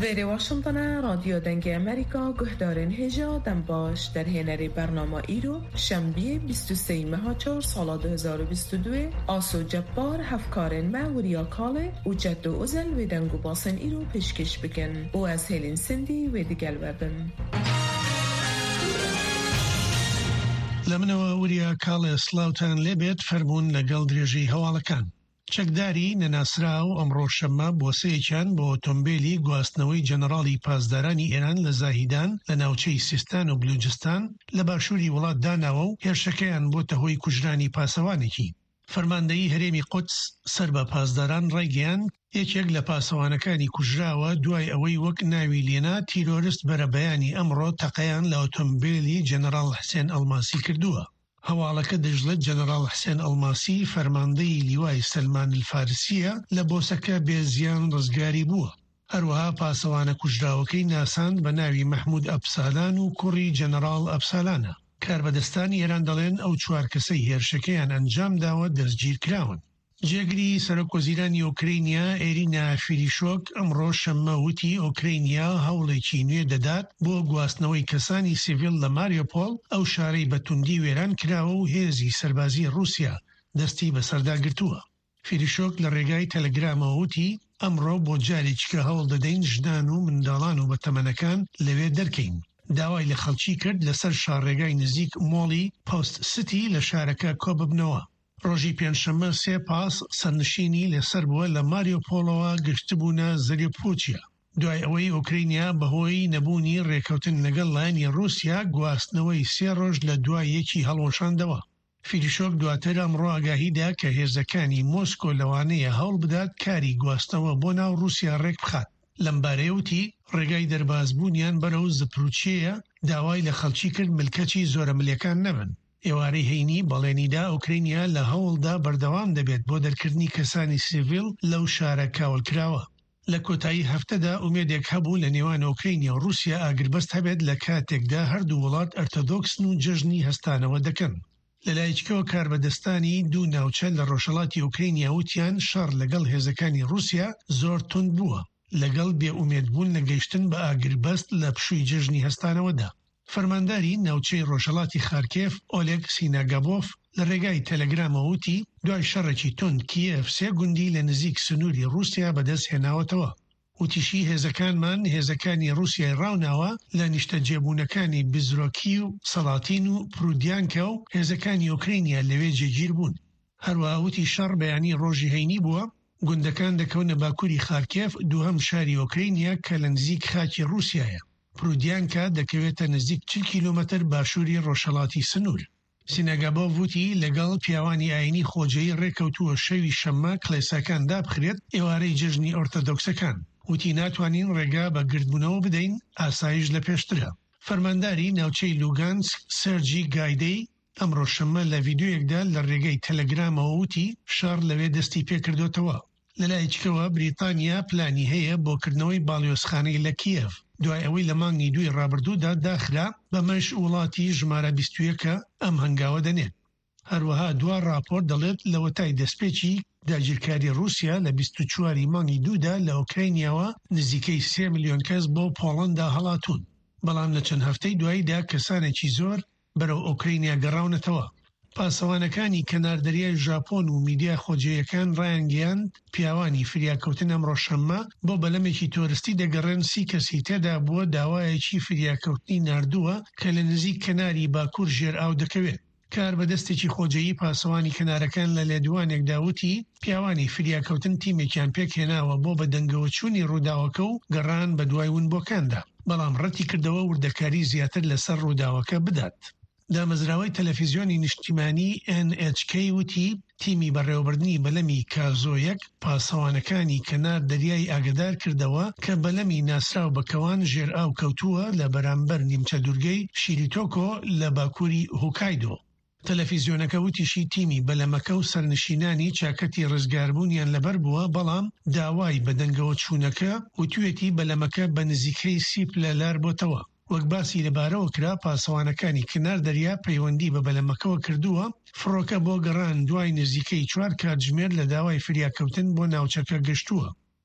ویری واشنطن رادیو دنگ امریکا گهدارین هجا دم باش در هنری برنامه ایرو شنبه 23 ماه 4 سال 2022 آسو جبار هفکارین موریا کاله و جد و ازل و دنگو باسن ایرو پیشکش بکن و از هلین سندی و دیگل وبن لمنەوە وریا کاڵێ سلااوان لێبێت فەرمونون لەگەڵ درێژەی هەواڵەکان. چەکداری نەناسراو ئەمڕۆ شەممە بۆسەیەکیان بۆ ئۆتۆمبیلی گواستنەوەی جەنەڕاڵی پاسدارانی ئێران لە زاهیدان لە ناوچەی سیستان و بلوجستان لە باشووری وڵات داناوە و هێرشەکەیان بۆتە هۆی کوژرانی پاسەوانێکی. فەرماندەیی هەرێمی قودس سەر بە پاسداران ڕایگەیاند یەکێک لە پاسەوانەکانی کوژراوە دوای ئەوەی وەک ناوی لێنا تیرۆریست بەرە بەیانی ئەمڕۆ تەقەیان لە ئۆتۆمبیلی جەنەڕاڵ حسێن ئەڵماسی کردووە. هەواڵەکە دەژڵێت جەنەڕاڵ حسێن ئەڵماسی فەرماندەی لیوای سەلمان الفارسیە لە بۆسەکە بێزیان ڕزگاری بووە. هەروەها پاسەوانە کوژراوەکەی ناساند بە ناوی مەحموود ئەبسالان و کوڕی جەنەڕاڵ ئەبسالانە. کاربەدەستانی ئێران دەڵێن ئەو چوار کەسەی هێرشەکەیان ئەنجام داوە دەستگیر کراون. جێگری سەرۆکوەزیرانی ئۆکرینیا ئێرینا فیریشۆک ئەمڕۆ شەممە وتی ئۆکرینیا هەوڵێکی نوێ دەدات بۆ گواستنەوەی کەسانی سیڤیل لە ماریۆپۆڵ ئەو شارەی بەتوندی وێران کراوە و هێزی سەربازی رووسیا دەستی بەسەردا گرتووە. فیریشۆک لە ڕێگای تەلەگرامەوە وتی ئەمڕۆ بۆ جارێکیکە هەوڵ دەدەین ژنان و منداڵان و بەتەمەنەکان لەوێ دەرکەین. داوای لە خەڵکی کرد لەسەر شارڕێگای نزیک مۆڵی پۆست سیتی لە شارەکە کۆببنەوە. ڕۆژی پێنجشەممە سێ پاس سەرنشینی لەسەر بووە لە ماریۆپۆڵەوە گشتبوونە زەریۆپۆچیا. دوای ئەوەی ئۆکرینیا بەهۆی نەبوونی ڕێکەوتن لەگەڵ لایەنی رووسیا گواستنەوەی سێ ڕۆژ لە دوای یەکی هەڵوەشاندەوە. فیریشۆک دواتر ئەمڕۆ ئاگاهیدا کە هێزەکانی مۆسکۆ لەوانەیە هەوڵ بدات کاری گواستنەوە بۆ ناو رووسیا ڕێک بخات. لەمبارەیەوتی ڕێگای دەربازبوونیان بەرەو زپروچەیە داوای لە خەڵکی کرد ملکەتی زۆرە ملەکان نەبن. ئێوارەی هەینی بەڵێنیدا ئۆکرینیا لە هەوڵدا بەردەوام دەبێت بۆ دەرکردنی کەسانی سیڤیل لەو شارە کاولکراوە. لە کۆتایی هەفتەدا ئومێدێک هەبوو لە نێوان ئۆکرینیا و رووسیا ئاگربەست هەبێت لە کاتێکدا هەردوو وڵات ئەرتۆدۆکسن و جەژنی هەستانەوە دەکەن. لەلایەکەوە کاربەدەستانی دوو ناوچە لە ڕۆژهەڵاتی ئۆکرینیا وتیان شەڕ لەگەڵ هێزەکانی رووسیا زۆر تند بووە لەگەڵ بێئومێدبوون لە گەیشتن بە ئاگربەست لە پشووی جەژنی هەستانەوەدا. فەرمانداری ناوچەی ڕۆژهەڵاتی خارکێف ئۆلێگ سیناگابۆف لە ڕێگای تەلەگرامەوە وتی دوای شەڕێکی تند کیێف سێ گوندی لە نزیک سنووری رووسیا بەدەست هێناوەتەوە. وتیشی هێزەکانمان هێزەکانی رووسیای ڕاوناوە لە نیشتە جێبوونەکانی بیزرۆکی و سەڵاتین و پرودیانکە و هێزەکانی ئۆکرینیا لەوێ جێگیر بوون. هەروەها وتی شەڕ بەیانی ڕۆژی هەینی بووە گوندەکان دەکەونە باکووری خارکێف دووهەم شاری ئۆکرینیا کە لە نزیک خاکی رووسیایە. پرودیانکە دەکەوێتە نزیک 40 کیلومتر باشووری ڕۆژهەڵاتی سنوور. سینەگابۆڤ وتی لەگەڵ پیاوانی ئاینی خۆجەیی ڕێکەوتووە شەوی شەممە کڵێساکان دابخرێت ئێوارەی جەژنی ئۆرتۆدۆکسەکان. وتی ناتوانین ڕێگا بە گردبوونەوە بدەین ئاسایش لە پێشترە. فەرمانداری ناوچەی لوگانسک سەرجی گایدەی ئەمڕۆ شەممە لە ڤیدیۆیەکدا لە ڕێگەی تەلەگرامەوە وتی شار لەوێ دەستی پێکردوتەوە. لەلایەکەوە بریتانیا پلانی هەیە بۆکردنەوەی باڵیۆزخانەی لە کیێڤ دوای ئەوەی لە مانگی دوی ڕابردوودا داخرا بەمەش وڵاتی ژمارە 21 ئەم هەنگاوە دەنێت. هەروەها دوا راپۆرت دەڵێت لە وەتای دەستپێکی داگیرکاری رووسیا لە 24 مانگی دوودا لە ئۆکرینیاوە نزیکەی 3 ملیۆن کەس بۆ پۆڵەندا هەڵاتون. بەڵام لە چەند هەفتەی دواییدا کەسانێکی زۆر بەرەو ئۆکرینیا گەڕاونەتەوە. پاسەوانەکانی کەناردەریای ژاپۆن و میدیا خۆجێیەکان ڕایانگەیاند پیاوانی فریاکەوتن ئەمڕۆ شەممە بۆ بەلەمێکی تۆرستی دەگەڕێن 30 کەسی تێدا بووە داوایەکی فریاکەوتنی ناردووە کە لە نزیک کەناری باکوور ژێر ئاو دەکەوێت. کار بەدەستێکی خۆجەیی پاسەوانی کەنارەکان لە لێدوانێکدا وتی پیاوانی فریاکەوتن تیمێکیان پێکهێناوە بۆ بە دەنگەوەچوونی ڕووداوەکە و گەڕان بە دوای ونبۆکاندا، بەڵام ڕەتی کردەوە وردەکاری زیاتر لەسەر ڕووداوەکە بدات. دامەزراوەی تەلەڤیزیۆنی نیشتیمانی NHK وتی تیمی بەڕێوەبردننی بەلەمی کازۆیەک پاسەوانەکانی کەنار دەریای ئاگدار کردەوە کە بەلەمی ناسراو بەکەوان ژێر ئاو کەوتووە لە بەرامبەر نیمچە دوورگەی شیریتۆکۆ لە باکووری هۆکایدۆ. تەلەڤیزیۆنەکە وتیشی تیمی بەلەمەکە و سەرنشینانی چاکەتی ڕزگاربوونیان لەبەر بووە، بەڵام داوای بەدەنگەوە چوونەکە وتوێتی بەلەمەکە بە نزیکەی 30 پلەلار بۆتەوە. وەک باسی لەبارەوە کرا پاسەوانەکانی کنار دەریا پەیوەندی بە بەلەمەکەوە کردووە فڕۆکە بۆ گەڕان دوای نزیکەی 4 کاتژمێر لە داوای فریاکەوتن بۆ ناوچەکە گەشتووە.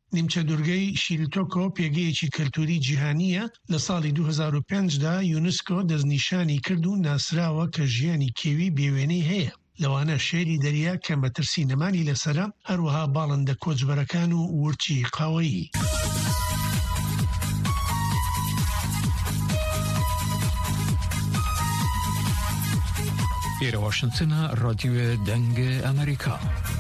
نیمچە دورگەی شیلتۆکۆ پێگەیەکی کەلتوری جیهانیە لە ساڵی 2005دا یونسکۆ دەستنیشانی کرد و ناسراوە کە ژیانی کێوی بێوێنەی هەیە. لەوانە شێری دەریا کە مەترسی نەمانی لەسرە، هەروەها باڵندە کۆچبەرەکان و ورچی قاوەیی. ئێرە واشنتنە ڕادیۆ دەنگە ئەمریکا.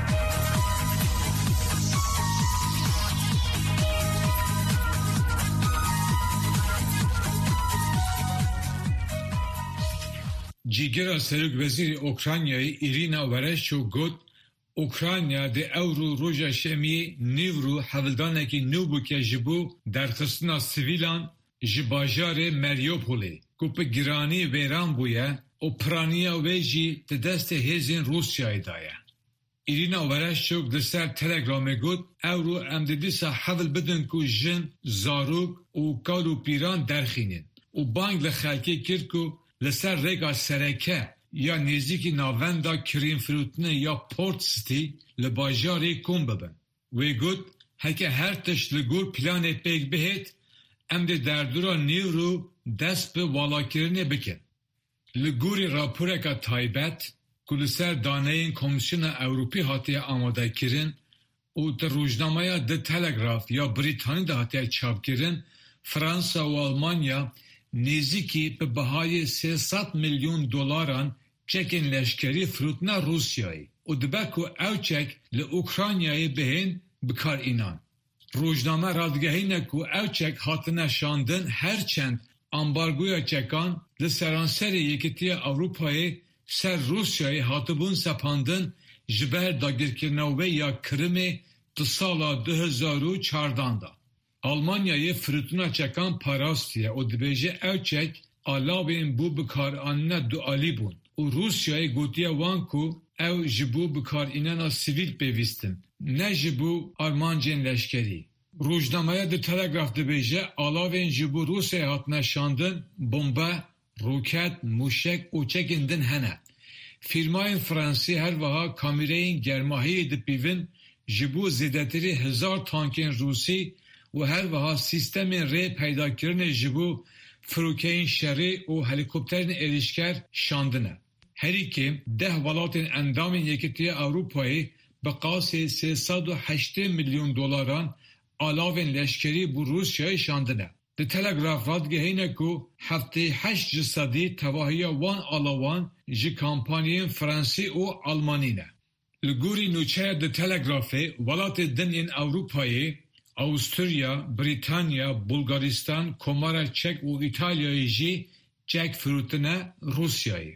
جیگەرە سەرۆکوەزیری ئۆکرانیای ئیرینا وەرەشۆ گوت ئۆکرانیا دە ئەوڕۆ ڕۆژە شەمێ نێور و هەڤڵدانێکی نو بووکە ji bo derxistina sivîlan ji bajarê Mariupolê ku bi giranî wêran bûye û piraniya wê jî di destê hêzên Rûsyayê da ye. İrina Vereshçuk di ser Telegramê got ewro em di dîsa hevil bidin ku jin, zarok û kal û pîran derxînin û bang li xelkê kir ku li ser rêga sereke ya nêzîkî navenda kirînfirotinê ya Port City li bajarê kom bibin. Wê got heke her tişt li gor planê pêk bihêt em dê derdora nêvro dest bi valakirinê bikin. Li gorî raporeka taybet ku li ser daneyên Komîsyona Ewropî hatiye amadekirin û di rojnameya The Telegraph ya Brîtanî de hatiye çapkirin, Fransa û Almanya nêzîkî bi bihayê 300 milyon dolaran çekên leşkerî firotina Rûsyayê û dibe ku ew çek li Ukraynayê bihên bikarînan. Rojname radgehîne ku ew çek hatine şandin herçend ambargoya çekan li seranserê Yekîtiya Ewropayê ser Rûsyayê hatibûn sepandin ji ber dagirkirina wê ya Kirimê di sala 2014 da. Almanyayê firotina çekan parastiye û dibêje ew çek alavên bû bikaranîna dualî bûn û Rûsyayê gotiye wan ku ew ji bo bikarînena sivîl pêvîstin, ne ji bo armancên leşkerî. Rojnameya The Telegraph dibêje alavên ji bo Rûsyayê hatine şandin bombe, roket, mûşek û çekên din hene. Fîrmayên Fransî her wiha kamîreyên germahiyê dipîvin ji bo zêdetirî 1000 tankên Rûsî û her wiha sîstemên rê peydakirinê ji bo firokeyên şerê û helîkopterên êrişker şandine. Herîkê 10 welatên endamên Yekîtiya Ewropayê bi qasê 380 milyon dolaran alavên leşkerî bû Rûsyayê şandine. The Telegraph radgehîne ku 78% tevahiya wan alawan ji kampanyayên Fransî û Almanî ne. Li gorî nûçeya The Telegraphê welatê din yên Ewropayê Avusturya, Britanya, Bulgaristan, Komara Çek û İtalyayê jî çek firotine Rûsyayê.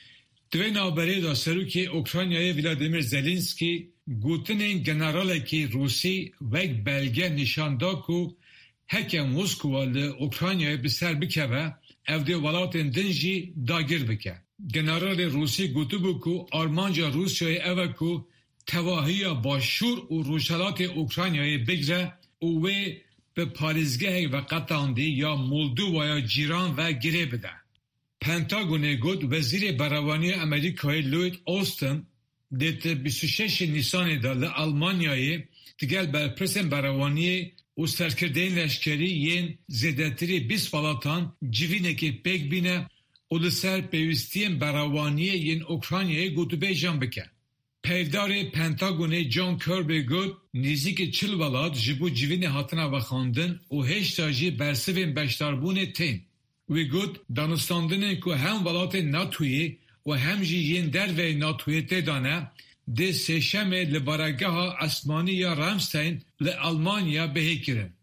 Di vê naberê da serokê Ukraynayê Vladimir Zelenskî gotinên generalekî Rûsî wek belge nîşan da ku heke Moskwa li Ukraynayê bi ser bikeve ev dê welatên din jî dagir bike. Generalê Rûsî gotibû ku armanca Rûsyayê ev e ku tevahiya başûr û rojhilatê Ukraynayê bigre û wê bi parêzgehek veqetandî ya Moldovaya cîran ve girê bide. Pentagonê got Wezîrê Berevanîya Amerîkayê Lloyd Austin dê ti 26 Nîsanê da li Almanyayê digel berpirsên berevaniyê û serkirdeyên leşkerî yên zêdetirî 20 welatan civînekê pêk bîne û li ser pêwîstiyên berevaniyê yên Ukraynayê gotûbêjan bike. Peyvdarê Pentagonê John Kirby got nêzîkî 40 welat ji bo civînê hatine vexandin û hêşta jî bersivên beşdarbûnê tên. Wê got danistandinên ku hem welatên NATOyê û hem jî yên derveyê NATOyê têda ne dê sêşemê li baregeha esmanî ya Ramstein li Almanya bihêkirin.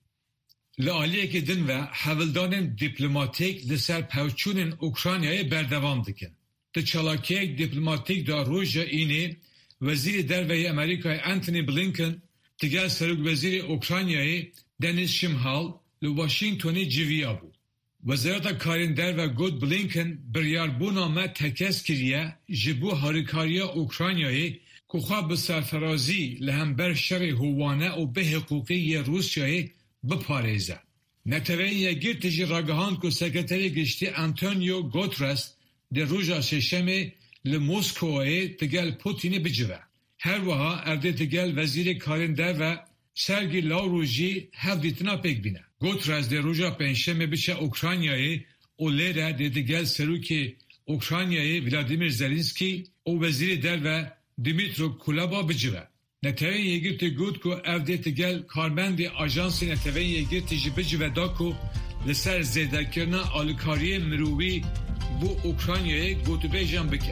Li aliyekê din ve hevildanên dîplomatîk li ser pevçûnên Ukraynayê berdevam dikin. Di çalakiyek dîplomatîk da roja înê Wezîrê Derveyê Amerîkayê Anthony Blinken digel Serokvezîrê Ukraynayê Denis Shmyhal li Washingtonê civiya bû. Wezareta Karên Derve got Blinken biryarbûna me tekez kiriye ji bo harîkariya Ukraynayê ku xwe bi serferazî li hember şerê howane û bihîqûqî yê Rûsyayê biparêze. Neteweyên Yekgirtî jî ragihand ku Sekreterê Giştî Antonio Guterres di roja şêşemê li Moskowayê digel Putinê bicive. Her wiha erdê digel Wezîrê Karên Derve سرگی لاروژی هفدیتنا پیک بینه. گوتراز در روژا پنجشنبه بچه اوکراینیای اولره دیدگل سروکی اوکراینیای ولادیمیر زلنسکی او وزیر در و دیمیترو کولابا بجوه. نتوی یگرتی گود که افدیتگل کارمند آژانسی نتوی یگرتی جی بجوه دا که لسر زیده کرنا آلکاری مروی بو اوکراینیای گوتو بیجان بکن.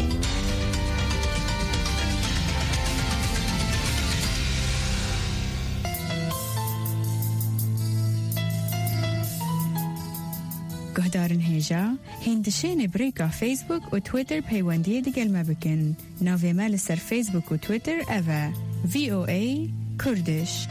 گهدارن هیجا هندشین بریکا فیسبوک و تویتر پیوندی دیگل ما بکن. ناوی مال سر فیسبوک و تویتر اوه VOA کردش.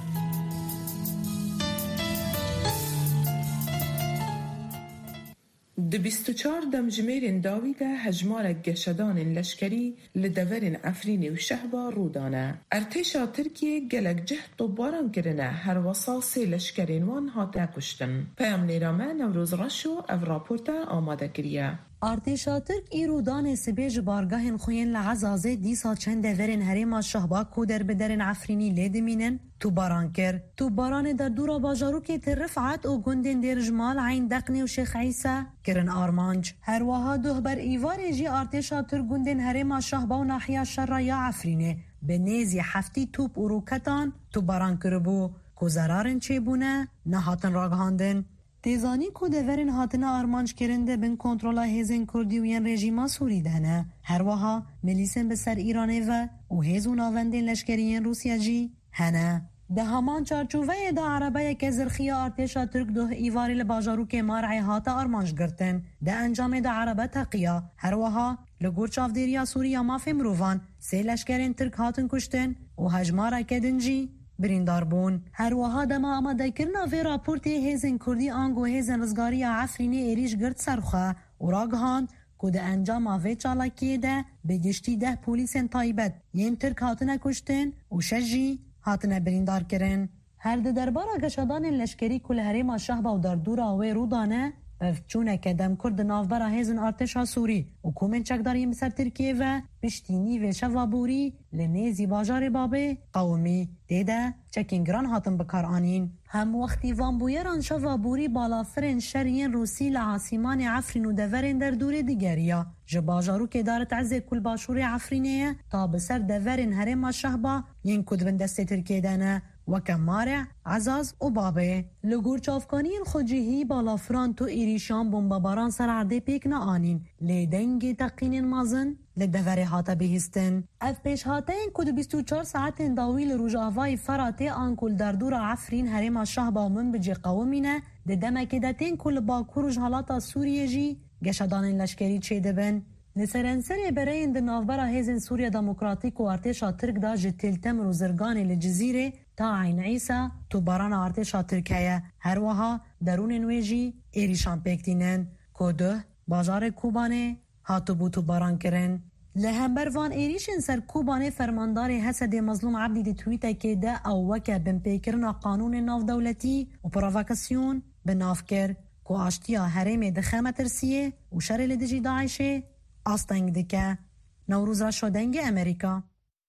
د 24 دمجميرين داويدا هجمار گشدان لشکری لدورن افرینی و شهبا رودانه. ارتشا ترکیه گلک جهد طباران کرنه هر وصاصی لشکرین وان هاته کشتن. پیام نیرامه نوروز رشو او راپورتا آماده کریه. ارتشا ترک ایرودان سبیج بارگاهن خوین لعزازه دیسا چند دورن هریما شهبا کودر بدرن افرینی لیدمینن تو باران کر. تو باران در دورا باجارو که ترفعت و گندن در جمال عین دقنی و شیخ عیسا کرن آرمانج. هر واها دوه بر ایوار جی ارتشا ترک گندن هریما شهبا و ناحیه شر یا افرینه به نیزی هفتی توپ و روکتان تو باران کربو کو زرارن چه بونه نهاتن راگهاندن. تیزانی کو دورن هاتنا آرمانج کرنده بین کنترولا هیزن کردی و ین رژیما سوری دهنه. هر واها ملیسن بسر ایرانه و هیزون آوندین لشکریین روسیا جی هنه. ده همان چارچوبه ده عربه که زرخی ارتشا ترک دوه ایواری لباجارو که مارعی هاتا آرمانج گرتن. ده انجام ده عربه تقیه. هر واها لگور چافدیریا سوریا مافی مروفان سه لشکرین ترک هاتن کشتن و هجماره کدن جی بریندار بون. هر وها دما آماده کرنا وی راپورتی هیزن کردی آنگو هیزن رزگاری عفرینی ایریش گرد سرخواه و راگهان که ده انجام آوی چالاکیه ده به گشتی 10 پولیسین تایبت ین ترک هاتنه کشتن و شجی هاتنه بریندار کرن. هر ده دربارا گشادان لشکری کل هریم شهبا و در دور آوی رودانه بفچونه که دم کرد نافبرا هیزن ارتشا سوری و کومن چکداری مسر ترکیه و پشتینی و شوابوری لنیزی باجار بابه قومی دیده چکینگران هاتن بکار آنین. هم وقتی وان بویران شوابوری بالافرین شرین روسی لعاصیمان عفرین و دورین در دور دیگریا جباجارو که دارت عزه کل باشور عفرینه تا بسر دورین هرم شهبا ین کدبن دست ترکیه دانه وکم مارع عزاز و بابه. لگور چافکانین خودجهی بالافران تو ایریشان بمباباران سر عرده پیک نا آنین لیدنگ تقینین مازن لدوره هاتا بهستن. اف پیش هاتین کد 24 ساعت داویل روژ آوای فراته آنکل در دور عفرین هرم شهبا من بجی قومینه ده دمکی داتین کل باکور و جهالاتا سوریه جی گشدان لشکری چه دبن. نسرنسری برای نافبرا هیزن سوریا دموکراتیک و ارتشا ترک دا جتیلتم رو زرگان لجزیره تا عین عیسا تو باران ارتشا ترکیه هر وها درون نویجی ایریشان پیکتینن کده بازار کوبانه هاتو بوتو باران کرن. لهمبر وان ایریشن سر کوبانه فرماندار حسد مظلوم عبدی دی تویته که ده او وکه بن پیکرنا قانون ناف دولتی و پرووکاسیون بناف کر که آشتیا حرم دخمه ترسیه و شر لدجی داعشه آستنگ دکه. نوروز را شدنگ امریکا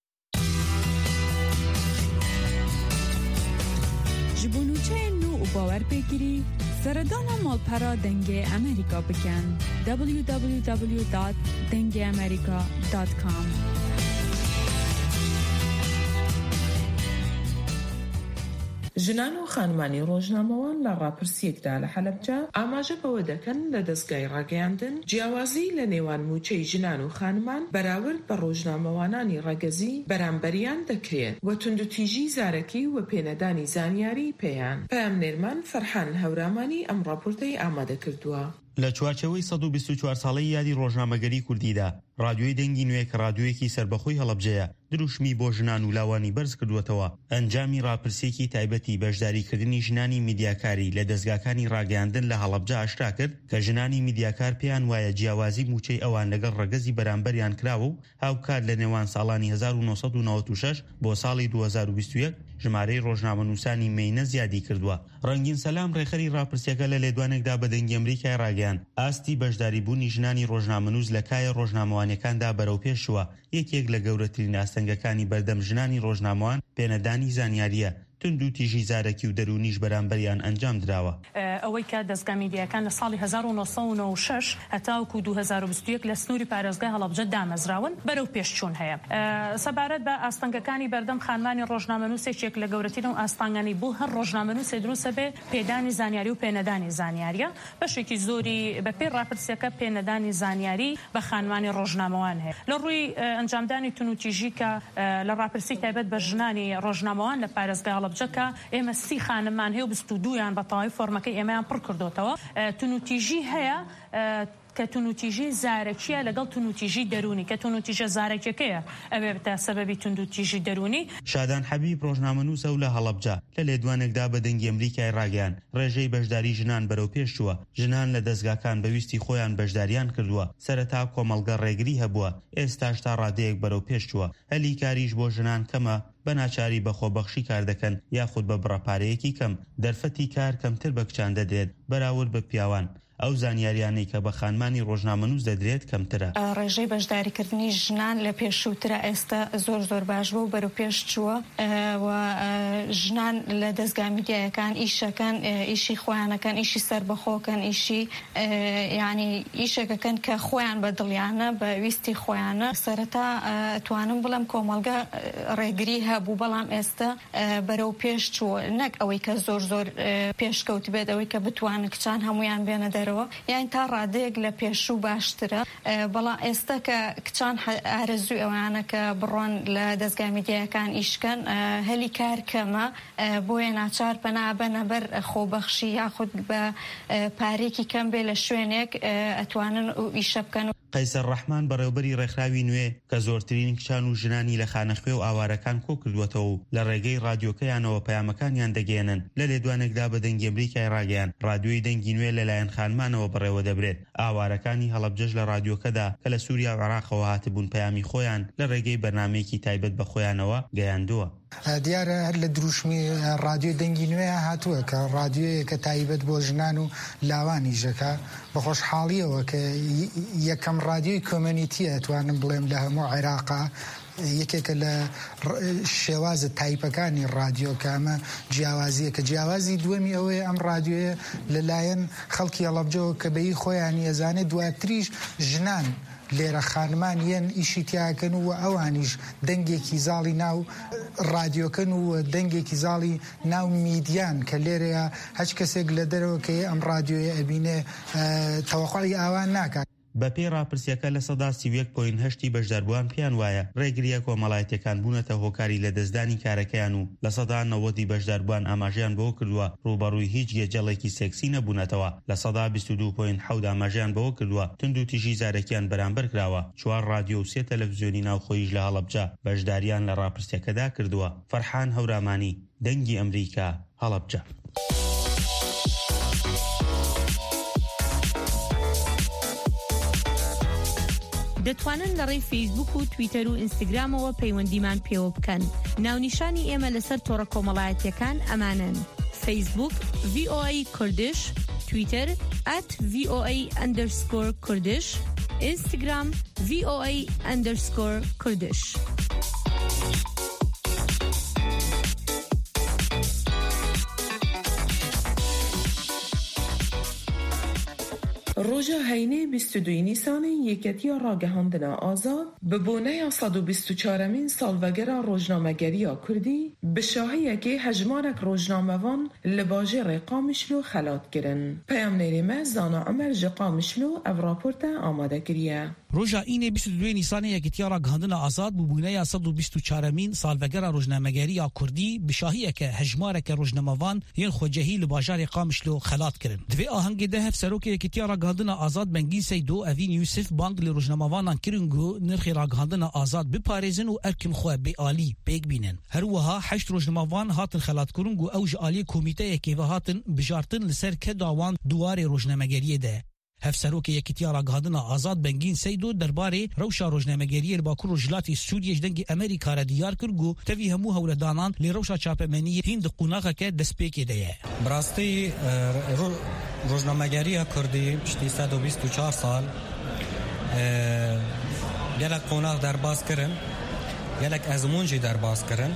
جبونوچه نو و باور بگیری سردان مالپرا دنگ امریکا بکن www.dengeamerica.com. جنان و خانمانی روزنامه‌وان لراپرسیک دا لحلبجا ئاماژە بەوە دەکەن لە دەستگای ڕاگەیاندن جیاوازی لە نێوان موچەی ژنان و خانمان بەراورد بە ڕۆژنامەوانانی ڕەگەزی بەرامبەریان دەکرێت و توندوتیژی زارەکی و پێنەدانی زانیاری پێیان. پامنێرمان فەرحان هەورامانی ئەم ڕاپۆرتەی ئامادە کردووە. لە چوارچەوەی 124 ساڵەی یادی ڕۆژنامەگەری کوردیدا رادیۆی دەنگی نوێ کە رادیۆیەکی سربەخۆی هەڵەبجەیە دروشمی بۆ ژنان و لاوانی بەرز کردووەتەوە ئەنجامی ڕاپرسێکی تایبەتی بەشداریکردنی ژنانی میدیاکاری لە دەستگاکانی ڕاگەیاندن لە هەڵەبجە ئاشکرا کرد کە ژنانی میدیاکار پێیان وایە جیاوازی موچەی ئەوان لەگەڵ ڕەگەزی بەرامبەریان کراوە و هاوکات لە نێوان ساڵانی 1996 بۆ ساڵی 2021 ژمارەی ڕۆژنامەنووسانی مینە زیادی کردووە. ڕەنگین سەلام ڕێخەری ڕاپرسیەکە لە لێدوانێکدا بە دەنگی ئەمریکای ڕاگەیاند ئاستی بەشداریبوونی ژنانی ڕۆژنامەنووس لە کایە ڕۆژنامەوانیەکاندا بەرەو پێشوە. یەکێک لە گەورەترین ئاستەنگەکانی بەردەم ژنانی ڕۆژنامەوان پێنەدانی زانیاریە. تند و تیژی زارەکی و دەرونیش بەرامبەریان ئەنجام درراوە. ئەوەی کە دەستگا میدیاکان لە ساڵی 1996 هەتاوکو 2021 لە سنووری پارێزگای هەڵەبجە دامەزراون بەرەو پێشچوون هەیە. سەبارەت بە ئاستەنگەکانی بەردەم خانمانی ڕۆژنامەنووسێکێک لە گەورەترین و ئاستانگانی بۆ هەر ڕۆژنامەنووسێ دروستە بێ پێدانی زانیاری و پێنەدانی زانیاریە. بەشێکی زۆری بەپێی ڕاپرسیەکە پێنەدانی زانیاری بە خانمانی ڕۆژنامەوان هەیە. لە ڕووی ئەنجامدانی تونوتیژی کە لە ڕاپرسی تایبەت بە ژنانی ڕۆژنامەوان لە پارێزگای هەڵەبجەکە ئێمە 30 خانممان هەیە و 22یان بە تەواوی فۆرمەکەی ئێمەیان پڕ کردوتەوە. تونوتیژی هەیە کە تونوتیژی زارەکیە لەگەڵ تونوتیژی دەرونی کە تونوتیژە زارەکیەکەیە ئەوێ بتە سەبەبی تونوتیژی دەرونی. شادان حەبیب ڕۆژنامەنووسە و لە هەڵەبجە لە لێدوانێکدا بە دەنگی ئەمریکای ڕاگەیاند ڕێژەی بەشداری ژنان بەرەو پێشچووە. ژنان لە دەستگاکان بەویستی خۆیان بەشداریان کردووە. سەرەتا کۆمەڵگە ڕێگری هەبووە، ئێستاش تا ڕادەیەک بەرەو پێشچووە. هەلی کاریش بۆ ژنان کەمە، بە ناچاری بەخۆبەخشی کار دەکەن یاخود بە بڕەپارەیەکی کەم. دەرفەتی کار کەمتر بە کچان دەدرێت بەراورد بە پیاوان. ئەو زانیاریانەی کە بە خانمانی ڕۆژنامەنووس دەدرێت کەمترە. ڕێژەی بەشداریکردنی ژنان لە پێشووترە ئێستا زۆر باش بوو بەرەو پێش چووە و ژنان لە دەستگا میدیایەکان ئیشەکەن، ئیشی خۆیانەکەن، ئیشی سەربەخۆکەن، ئیشی یعنی ئیشێکەکەن کە خۆیان بە دڵیانە بە ویستی خۆیانە. سەرەتا توانم بڵم کۆمەڵگە ڕێگری هەبوو بەڵام ئێستا بەرەو پێش چووە، نەک ئەوەی کە زۆر پێشکەوت بێت ئەوەی کە بتوانن کچان هەمویان بێنە دەرەوە، یان تا ڕادەیەک لە پێشوو باشترە. بەڵام ئێستا کە کچان ئارەزوی ئەوانە کە بڕۆن لە دەستگا میدیایەکان ئیشکەن هەلی کار کەمە، بۆیە ناچار پەنابەنە بەر خۆبەخشی یاخود بە پارێکی کەم بێ لە شوێنێک ئەتوانن ئیشە بکەن. قەیسەر ڕەحمان بەڕێوەبەری ڕێکخراوی نوێ کە زۆرترین کچان و ژنانی لە خانەخوێ و ئاوارەکان کۆ کردووەتەوە و لە ڕێگەی ڕادیۆکەیانەوە پەیامەکانیان دەگەێنن لە لێدوانێکدا بە دەنگی ئەمریکای ڕاگەیان. ڕادیۆی دەنگی نوێ لەلایەن خانمانەوە بەڕێوە دەبرێت. ئاوارەکانی هەڵەبجەش لە ڕادیۆکەدا کە لە سووریا و عێراقەوە هاتبوون پەیامی خۆیان لە ڕێگەی بەرنامەیەکی تایبەت بە خۆیانەوە گەیاندووە. دیارە هەر لە دروشمی ڕادیۆ دەنگی نوێ هاتووە کە ڕادیۆیەکە تایبەت بۆ ژنان و لاوانی ژەکە بە خۆشحاڵیەوە کە یەکەم ڕادیۆی کۆمەنیتیە توانم بڵێم لە هەموو عێراقا یەکێکە لە شێوازە تایپەکانی ڕادیۆکامە جیاوازیە کە جیاوازی دووەمی ئەوەیە ئەم ڕادیۆیە لەلایەن خەڵکی هەڵەبجەوە کە بەی خۆیان ئەزانێت دواتریش ژنان لێرە خانمانیان ئیشی تیاکەن و ئەوانیش دەنگێکی زاڵی ناو ڕادیۆکەن و دەنگێکی زاڵی ناو میدیان کە لێرەیە هەچ کەسێک لە دەرەوە کە ئەم ڕادیۆیە ئەبینێ تەوەقعی ئاوان ناکات. بە پێی ڕاپرسیەکە لە سەدا 31.8 بەشداربووان پیان وایە ڕێگریە کۆمەڵایەتەکان بوونەتە هۆکاری لە دەستدانی کارەکەیان و لە سەدا 90 بەشداربووان ئاماژیان بەوە کردووە ڕوبەڕووی هیچ گێجەڵێکی سێکسی نەبوونەتەوە. لە سەدا 22.7 ئاماژیان بەوە کردووە تند و تیژی زارەکیان بەرامبەر کراوە. 4 ڕادیۆ و 3 تەلەڤیزیۆنی ناوخۆییش لە هەڵەبجە بەشداریان لە ڕاپرسیەکەدا کردووە. فەرحان هەورامانی، دەنگی ئەمریکا، هەڵەبجە. دەتوانن لە ڕێی فیسبوک و تویتەر و ئینستاگرامەوە پەیوەندیمان پێوە بکەن. ناونیشانی ئێمە لەسەر تۆڕە کۆمەڵایەتیەکان ئەمانن: فیسبوک VOA کوردش، تویتەر @VOA_کوردش، ئینستاگرام VOA_کوردش. ڕۆژە هەینێ 22 نیسانی یەکەتیە ڕاگەهاندنە ئازاد بە بۆنەیە 124مین ساڵڤەگەرە ڕۆژنامەگەریە کوردی بشاهەیەکێ هەژمارێک ڕۆژنامەوان لە باژێڕێ قامیشلۆ خەلات گرن. پەیامنێرێمە زانا عەمەر ji قامیشلۆ ئەڤ راپۆرتە ئامادە کریە. ڕۆژە ئینێ 22 نیسانی یەکەتیە ڕاگەهاندنە ئازاد بە بوونەیە 124مین ساڵڤەگەرە ڕۆژنامەگەریە کوردی بشاهەیەکە هەژمارێکە ڕۆژنامەوان یەن خۆجەهی لە باژارێ قامیشلۆ خەلات کرن. دوێ ئاهەنگێدا هەف سەرۆکە یەکەتیە ڕاگەهاندنە ئازاد بەنگی سەیدۆ ئەڤین یوسف بانگ لە ڕۆژنامەوانان کرنگ و نرخی ڕاگەهاندنە ئازاد بپارێزن و ئەرکن خۆ بێئالی پێک بینن. هەروەها 8 ڕۆژنامەوان هاتن خەلاتکردن و ئەو ژ ئالی کۆمیتەیەکێ هاتن بژارتن لەسەر کە داوان دووارێ ڕۆژنامەگەریەدە. هەفسەرۆکی یەکێتیە ڕاگەهاندنە ئازاد بەنگین سەیدۆ دەربارەی ڕەوشە ڕۆژنامەگەریە لە باکوور و ژلاتی سووریەش دەنگی ئەمریکارە دیار کرد و تەوی هەموو هەولەدانان لێ ڕەوشە چاپەمەنی هیند قوناغەکە دەستپێکێ دەیە. بڕاستی ڕۆژنامەگەریە کوردی پشتی 124 ساڵ gelek qonağı derbas kirin, gelek ezmunjî derbas kirin.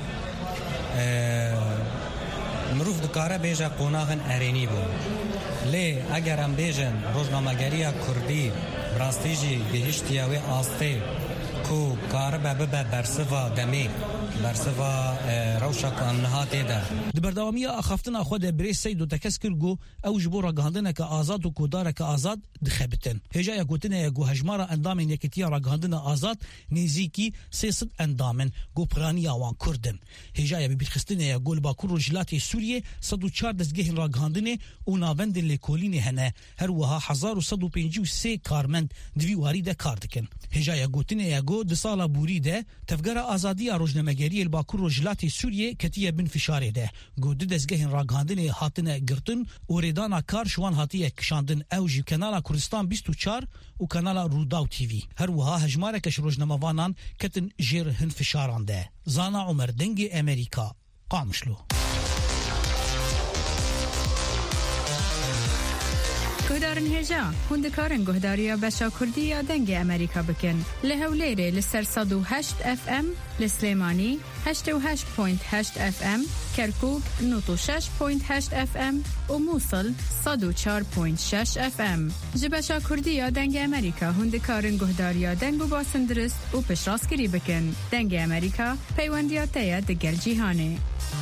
Mirov dikare bêje qonağın erênî bû. Lê eger em bêjin rojnamegeriya Kurdî rastî jî gihîştiye wê astê ku karibe bibe bersiva demê bersiva rewşa ku em niha tê de. Di berdewamiya axaftina xwe de birêz Seydo tekez kir got ew ji bo ragihandineke azad û kodareke azad dixebitin. Hêjaya gotinaya got hejmara endamên yekîtiya ragihandina azad nêzîkî 300 endamin got piraniya wan Kurdin. Hêjaya bibîrxistinaya got li Bakur û Jilatê Sûriyê 104 destgehên ragihandinê û navendên lêkolînê hene. Her wiha 1153 karmend di vî warî de kar dikin. Hêjaya gotinaya got di sala bûrî de tevgera azadiya rojnamegeriyê li Bakur û Jilatê Sûriyê ketiye bin fişarê de. Got di destgehên ragihandinê hatine girtin û rêdana kar ji wan hatiye kişandin ew jî kanala Kurdistan 24 û kanala Rûdaw TV. Her wiha hejmareke ji rojnamevanan ketin jêr hin fişaran de. Zana Umer dengê Amerîka Qamişlo. گهدارن هجا هون دکارن گهداریا بشا کردی یا دنگ امریکا بکن لهولیره لسر 108 FM لسلیمانی 88.8 FM کرکوک 96.8 FM و موصل 104.6 FM جبشا کردی یا دنگ امریکا هون دکارن گهداریا دنگ و باسندرست و پشراسکری بکن دنگ امریکا پیوندیاتیا دگر جیهانه.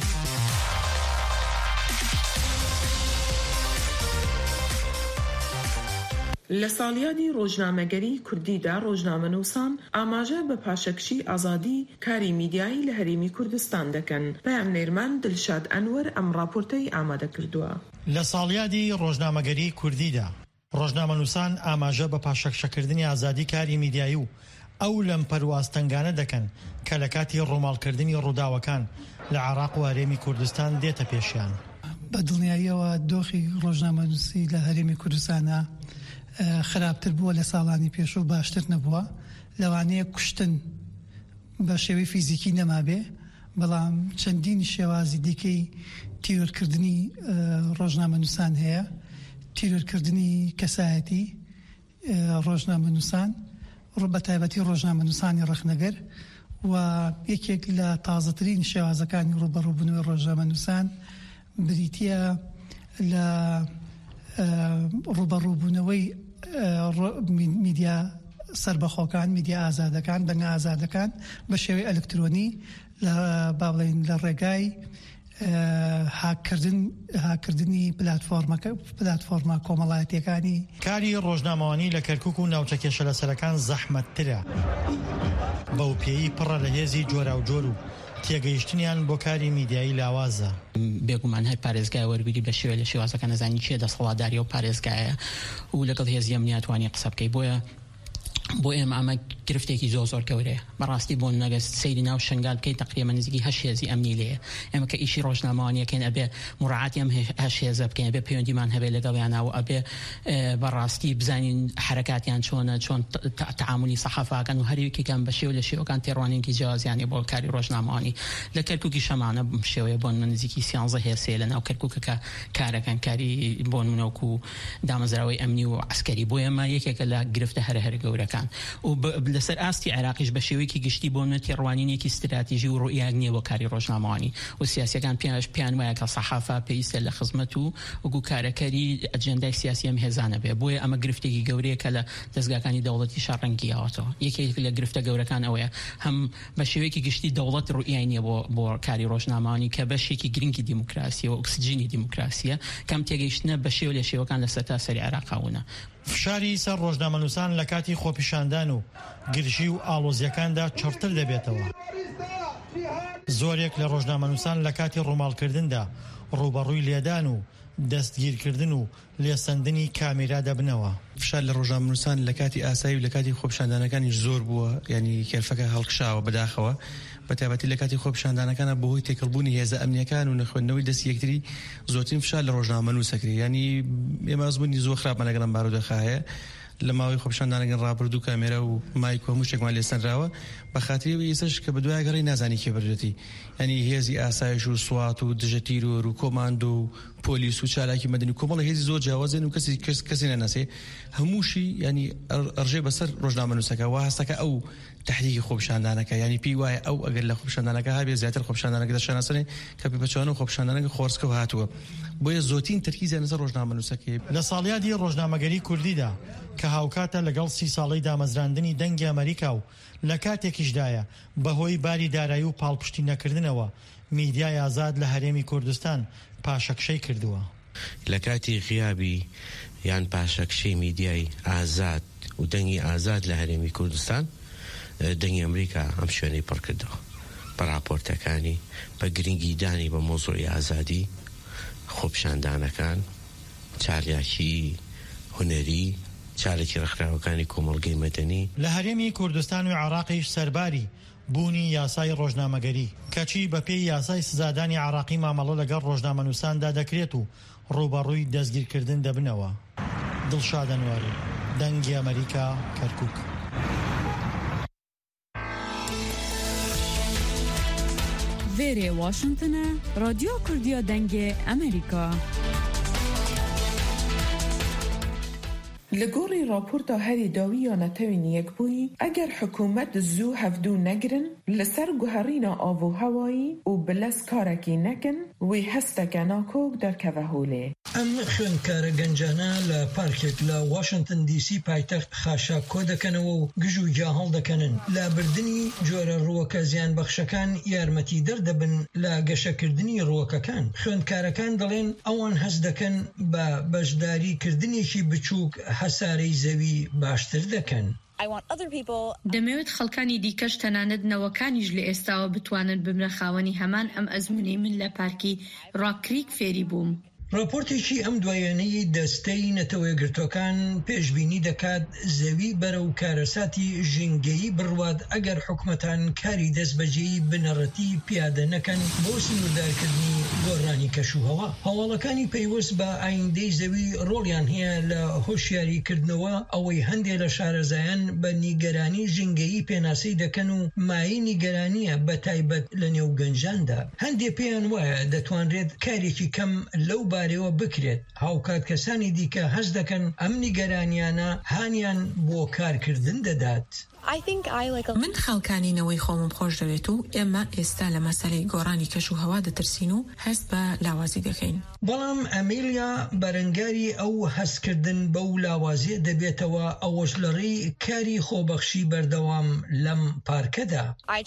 لە ساڵیادی ڕۆژنامەگەری کوردیدا ڕۆژنامەنووسان ئاماژە بە پاشەکشی ئازادی کاری میدیایی لە هەرێمی کوردستان دەکەن. پەیامنێرمان دڵشاد ئەنوەر ئەم راپۆرتەی ئامادە کردووە. لە ساڵیادی ڕۆژنامەگەری کوردیدا ڕۆژنامەنووسان ئاماژە بە پاشەکشەکردنی ئازادی کاری میدیایی و ئەو لەم پەرواستەنگانە دەکەن کە لە کاتی ڕۆماڵکردنی ڕووداوەکان لە عێراق و هەرێمی کوردستان دێتە پێشیان. بە دڵنیاییەوە دۆخی ڕۆژنامەنووسی لە هەرێمی کوردستانە خراپتر بووە لە ساڵانی پێشوو باشتر نەبووە. لەوانەیە کوشتن بە شێوەی فیزیکی نەمابێ بەڵام چەندین شێوازی دیکەی تیرۆرکردنی ڕۆژنامەنووسان هەیە، تیرۆرکردنی کەسایەتی ڕۆژنامەنووسان بە تایبەتی ڕۆژنامەنووسانی ڕەخنەگەر و یەکێک لە تازەترین شێوازەکانی ڕوبەڕووبوونەوەی ڕۆژنامەنووسان بریتیە لە ڕوبەڕووبوونەوەی میدیا سربەخۆکان، میدیا ئازادەکان، بەنگە ئازادەکان بە شێوەی ئەلکترۆنی لە باڵێن لە ڕێگای هاکردنی پلاتفۆرما کۆمەڵایەتیەکانی. کاری ڕۆژنامەوانی لە کەرکووک و ناوچە کێشەلەسەرەکان زەحمەتترە، بەوپێیی پڕە لە هێزی جۆرا و جۆر و تێگەیشتنیان بۆ کاری میدیایی لاوازە. بێگومان هەر پارێزگای وەرگری بە شێوە لە شێوازەکە نەزانی چیە دەسەڵاتداری و پارێزگایە و لەگەڵ هێزی ئەمنیەتوانی قسە بکەی. بۆ ئێمە ئەمە گرفتێکی زۆر گەورەیە. بەڕاستی بۆ نەگە سەیری ناو شنگال بکەیت تقریبا نزیکی 8 هێزی ئەمنی لێیە. ئێمە کە ئیشی ڕۆژنامەوانیەکەین ئەبێ مراعاتی ئەم 8 هێزە بکەین، ئەبێ پەیوەندیمان هەبێ لەگەڵیانەوە، ئەبێ بەڕاستی بزانین حرەکاتیان چۆنە، چۆن تعاملی سەحەفاکەن و هەریەکێکان بە شێوە لە شێوەکان تێڕوانینکی جیازیانی بۆ کاری ڕۆژنامەوانی. لە کەرکووکی شەمانە شێوەیە بۆ نزیکی 13 هێزەیە لە ناو کەرکووکەکە کارەکەن، کاری بۆ نمونەوەکو دامەزراوەی ئەمنی و عسکەری. بۆ ئێمە یەکێکە لە گرفتە هەر گەورەکان و لەسەر ئاستی عێراقیش بە شێوەیەکی گشتی بۆ نەتی ڕوانینێکی استراتیژی و ڕوئیاک نییە بۆ کاری ڕۆژنامەوانی و سیاسیەکان پیان وایە کە سەحافە پێویستە لە خزمەت و وەکو کارەکەری ئەجەندای سیاسی ئەم هێزانە بێ. بۆیە ئەمە گرفتێکی گەورەیە کە لە دەستگاکانی دەوڵەتی شەڕەنگیاوەتەوە. یەکێک لە گرفتە گەورەکان ئەوەیە هەم بە شێوەیەکی گشتی دەوڵەت ڕوئیای نییە بۆ کاری ڕۆژنامەوانی کە بەشێکی گرنگی دیموکراسیە و ئۆکسجینی دیموکراسیە، کەم تێگەیشتنە بە شێوە لە شێوەکان لە سەرتاسەری عێراقاونە. فشاری سەر ڕۆژنامەنووسان لە کاتی خۆپیشاندان و گرژی و ئاڵۆزیەکاندا چڕتر دەبێتەوە. زۆرێک لە ڕۆژنامەنووسان لە کاتی ڕووماڵکردندا ڕوبەڕووی لێدان و دەستگیرکردن و لێسەندنی کامێرا دەبنەوە. فشار لە ڕۆژنامەنووسان لە کاتی ئاسایی و لە کاتی خۆپیشاندانەکانیش زۆر بووە، یعنی کێرفەکە هەڵکشاوە بەداخەوە، بەتابەتی لە کاتی خۆپیشاندانەکانە بەهۆی تێکەڵبوونی هێزە ئەمنیەکان و نەخوێندنەوەی دەستی یەکتری زۆرترین فشار لە ڕۆژنامەنووسەکری، ینی ئێمە ئەزمموی زۆر خراپە لەگەڵم بارودۆخایە لە ماوەی خۆپیشاندانەکان ڕابردوو کامێرە و مایک و هەموو شتێکمان لێسەنراوە بە خاتریەوەی ئێسش کە بەدوای گەڕی نازانی کێ بردێتی، ینی هێزی ئاسایش و سوات و دژە تیرۆر و کۆماندۆ و پۆلیس و چالاکی مەدەنی کۆمەڵە هێزی زۆر جیاوازێن و کەسی نەناسێ هەمووشی ینی ئەڕژێ بەسەر ڕۆژنامەنووسەکە وا هەستەکە ئەو تحریکی خۆپیشاندانەکە، ینی پێی وایە ئەو ئەگەر لە خۆپیشاندانەکە هەبێ زیاتر خۆپیشاندانەکە دەشاناسنێ کە پێپەچوانە و خۆپیشاندانەکە خۆرسکە هاتووە، بۆیە زۆتین تەرکیزیان لەسەر ڕۆژنامەنووسەکەی. لە ساڵیادی ڕۆژنامەگەری کوردیدا کە هاوکاتە لەگەڵ 30 ساڵەی دامەزراندنی دەنگی ئەمریکا و لە کاتێکیشدایە بەهۆی باری دارایی و پاڵپشتی نەکردنەوە میدیای ئازاد لە هەرێمی کوردستان پاشەکشەی کردووە. لە کاتی غیابی یان پاشەکشەی میدیای ئازاد و دەنگی ئازاد لە هەرێمی کوردستان دەنگی ئەمریکا ئەم شوێنەی پڕ کردەوە بە راپۆرتەکانی بە گرنگی دانی بە مۆزوعی ئازادی خۆپیشاندانەکان، چالاکی هونەری، چالێکی ڕێکخراوەکانی کۆمەڵگەی مەدەنی. لە هەرێمی کوردستان و عێراقیش سەرباری بوونی یاسای ڕۆژنامەگەری کەچی بە پێی یاسای سزادانی عێراقی مامەڵە لەگەڵ ڕۆژنامەنووساندا دەکرێت و ڕوبەڕووی دەستگیرکردن دەبنەوە. دڵشاد ئەنواری، دەنگی ئەمریکا، کەرکووک. وێرێ واشنگتنە رادیۆ کوردیە دەنگێ ئەمریکا. لگوری راپورتا هری داوی یا نتوین یک بوی اگر حکومت زو هفدو نگرن لسر گوهرین آبو هوایی و بلس کارکی نکن وی هستک ناکوک در کوهوله. ئەم خوێندکارە گەنجانە لە پارکێک لە واشنگتن دیسی پایتەخت خاشا کۆ دەکەنەوە و گژ و جا هەڵدەکەنن لە بردننی جۆرە ڕووەکە زیان بەخشەکان یارمەتی دەردەبن لە گەشەکردنی ڕووەکەکان. خوێندکارەکان دەڵێن ئەوان هەست دەکەن بە بەشداریکردنێکی بچووک هەسارەی زەوی باشتر دەکەن. دەمەوێت خەڵکانی دیکەش تەنانەت نەوەکانیش لە ئێستاوە بتوانن ببنە خاوەنی هەمان ئەم ئەزمونەی من لە پارکی ڕاکریک فێری بووم. راپۆرتێکی ئەم دوایانەی دەستەی نەتەوەیەگرتوەکان پێشبینی دەکات زەوی بەرە و کارەساتی ژینگەیی بڕوات ئەگەر حکومەتان کاری دەستبەجێی بنەڕەتی پیادە نەکەن بۆ سنووردارکردنی گۆڕانی کەشوهەوا. هەواڵەکانی پەیوەست بە ئایندەی زەوی ڕۆڵیان هەیە لە هۆشیاریکردنەوە ئەوەی هەندێک لە شارەزایان بە نیگەرانی ژینگەیی پێناسەی دەکەن و مای نیگەرانیە بە تایبەت لە نێو گەنجاندا. هەندێک پێیان وایە دەتوانرێت کارێکی کەم لەو بارەوە بکرێت. هاوکات کەسانی دیکە هەست دەکەن ئەم نیگەرانیانە هانیان بۆ کارکردن دەدات. من خەڵکانینەوەی خۆمم خۆش دەوێت و ئێمە ئێستا لە مەسەلەی گۆڕانی کەش و هەوا دەترسین و هەست بە لاوازی دەکەین. بەڵام ئەمیلیا بەرەنگاری ئەو هەستکردن بەو لاوازیە دەبێتەوە ئەوەش لەڕێی کاری خۆبەخشی بەردەوام لەم پارکەدا.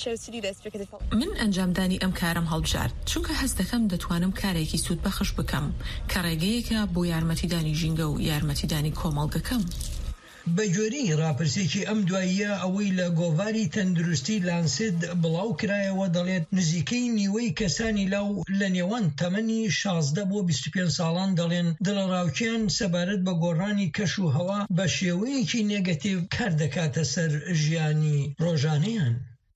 من ئەنجامدانی ئەم کارم هەڵبژارد چونکە هەست دەکەم دەتوانم کارێکی سوود بەخش بکەم کە ڕێگەیەکە بۆ یارمەتیدانی ژینگە و یارمەتیدانی کۆمەڵگەکەم. بە جۆری راپرسێکی ئەم دواییە ئەوەی لە گۆڤاری تەندروستی لانسێت بڵاو کرایەوە دەڵێت نزیکەی نیوەی کەسانی لاو لە نێوان تەمەنی 16 بۆ 25 ساڵان دەڵێن دڵەڕاوکیان سەبارەت بە گۆڕانی کەش و هەوا بە شێوەیەکی نێگەتیڤ کار دەکاتە سەر ژیانی ڕۆژانەیان.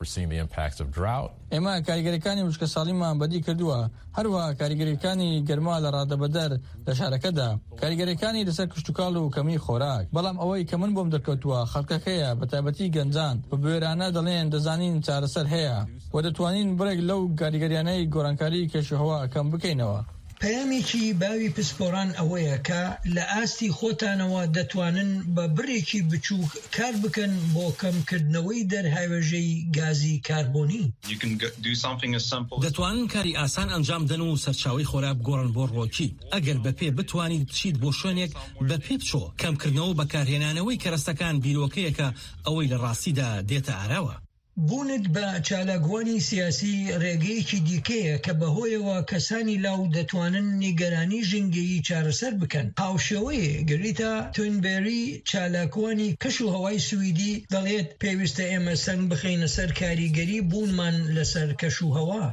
ئێمە کاریگەریەکانی وشکە ساڵیمان بەدی کردووە، هەروە کاریگەریەکانی گەرما لە ڕادەبەدەر لە شارەکەدا، کاریگەریەکانی لەسەر کشتتوکاڵ و کەمی خۆراک. بەڵام ئەوەی کە من بۆم دەرکەوتووە خەڵکەکەیە بە تایبەتی گەنجان بە بوێرانە دەڵێن دەزانین چارەسەر هەیە و دەتوانین بڕێک لەو کاریگەریانەی گۆڕانکاری کێشوهەوا ئەکەم بکەینەوە. پەیامێکی باوی پسپۆران ئەوەیە کە لە ئاستی خۆتانەوە دەتوانن بە بڕێکی بچووک کار بکەن بۆ کەمکردنەوەی دەرهاوێژەی گازی کاربۆنی. دەتوانن کاری ئاسان ئەنجام دەن و سەرچاوی خۆراک گۆڕن بۆ ڕۆکی. ئەگەر بەپێ بتوانیت بچیت بۆ شوێنێک بەپێ بچۆ. کەمکردنەوە بەکارهێنانەوەی کەرەستەکان بیرۆکەیەکە ئەوەی لە ڕاستیدا دێتە ئاراوە. بوونت بە چالاکوانی سیاسی ڕێگەیەکی دیکەیە کە بەهۆیەوە کەسانی لاو دەتوانن نیگەرانی ژینگەیی چارەسەر بکەن. هاوشێوەیە گریتا تونبێری چالاکوانی کەش و هەوای سویدی دەڵێت پێویستە ئێمە سەنگ بخەینە سەر کاریگەری بوونمان لەسەر کەش و هەوا.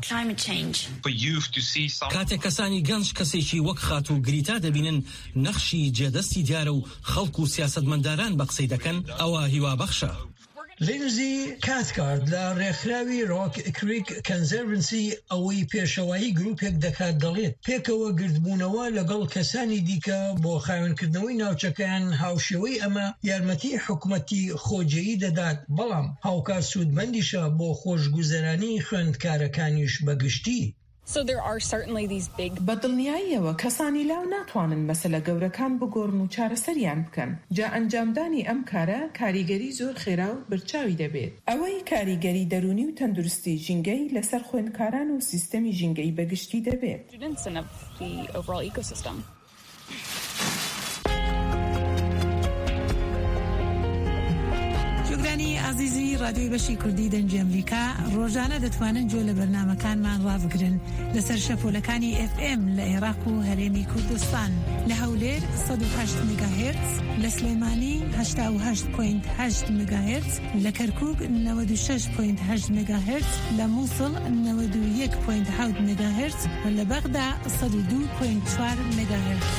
کاتێک کەسانی گەنج کەسێکی وەک خات و گریتا دەبینن نەخشی جێدەستی دیارە و خەڵک و سیاسەتمەنداران بە قسەی دەکەن ئەوە هیوا بەخشە. لینزی کاتکارد لە ڕێکخراوی ڕۆک کریک کەنزەرڤنسی ئەوەی پێشەوایی گروپێک دەکات دەڵێت پێکەوە گردبوونەوە لەگەڵ کەسانی دیکە بۆ خاوێنکردنەوەی ناوچەکەیان هاوشێوەی ئەمە یارمەتی حکوومەتی خۆجێیی دەدات، بەڵام هاوکات سوودمەندیشە بۆ خۆشگوزەرانی خوێندکارەکانیش بەگشتی. بە دڵنیاییەوە کەسانی لاو ناتوانن مەسەلە گەورەکان بگۆڕن و چارەسەریان بکەن. جا ئەنجامدانی ئەم کارە کاریگەری زۆر خێرا و برچاوی دەبێت. ئەوەی کاریگەری دەرونی و تەندروستی ژینگەی لەسەر خوێندکاران و سیستەمی ژینگەی بەگشتی دەبێت. عزیزی رادیۆی بەشی کوردی دەنگی ئەمریکا ڕۆژانە دەتوانن جۆ لە بەرنامەکانمان ڕابگرن لەسەر شەپۆلەکانی FM لە عێراق و هەرێمی کوردستان، لە هەولێر 108 مگاهرتز، لە سلێمانی 88.8 مگاهرتز، لە کەرکوک 96.8 مگاهرتز، لە مووسڵ 91.7 مگاهرتز و لە بەغدا 102.4 مگاهرتز.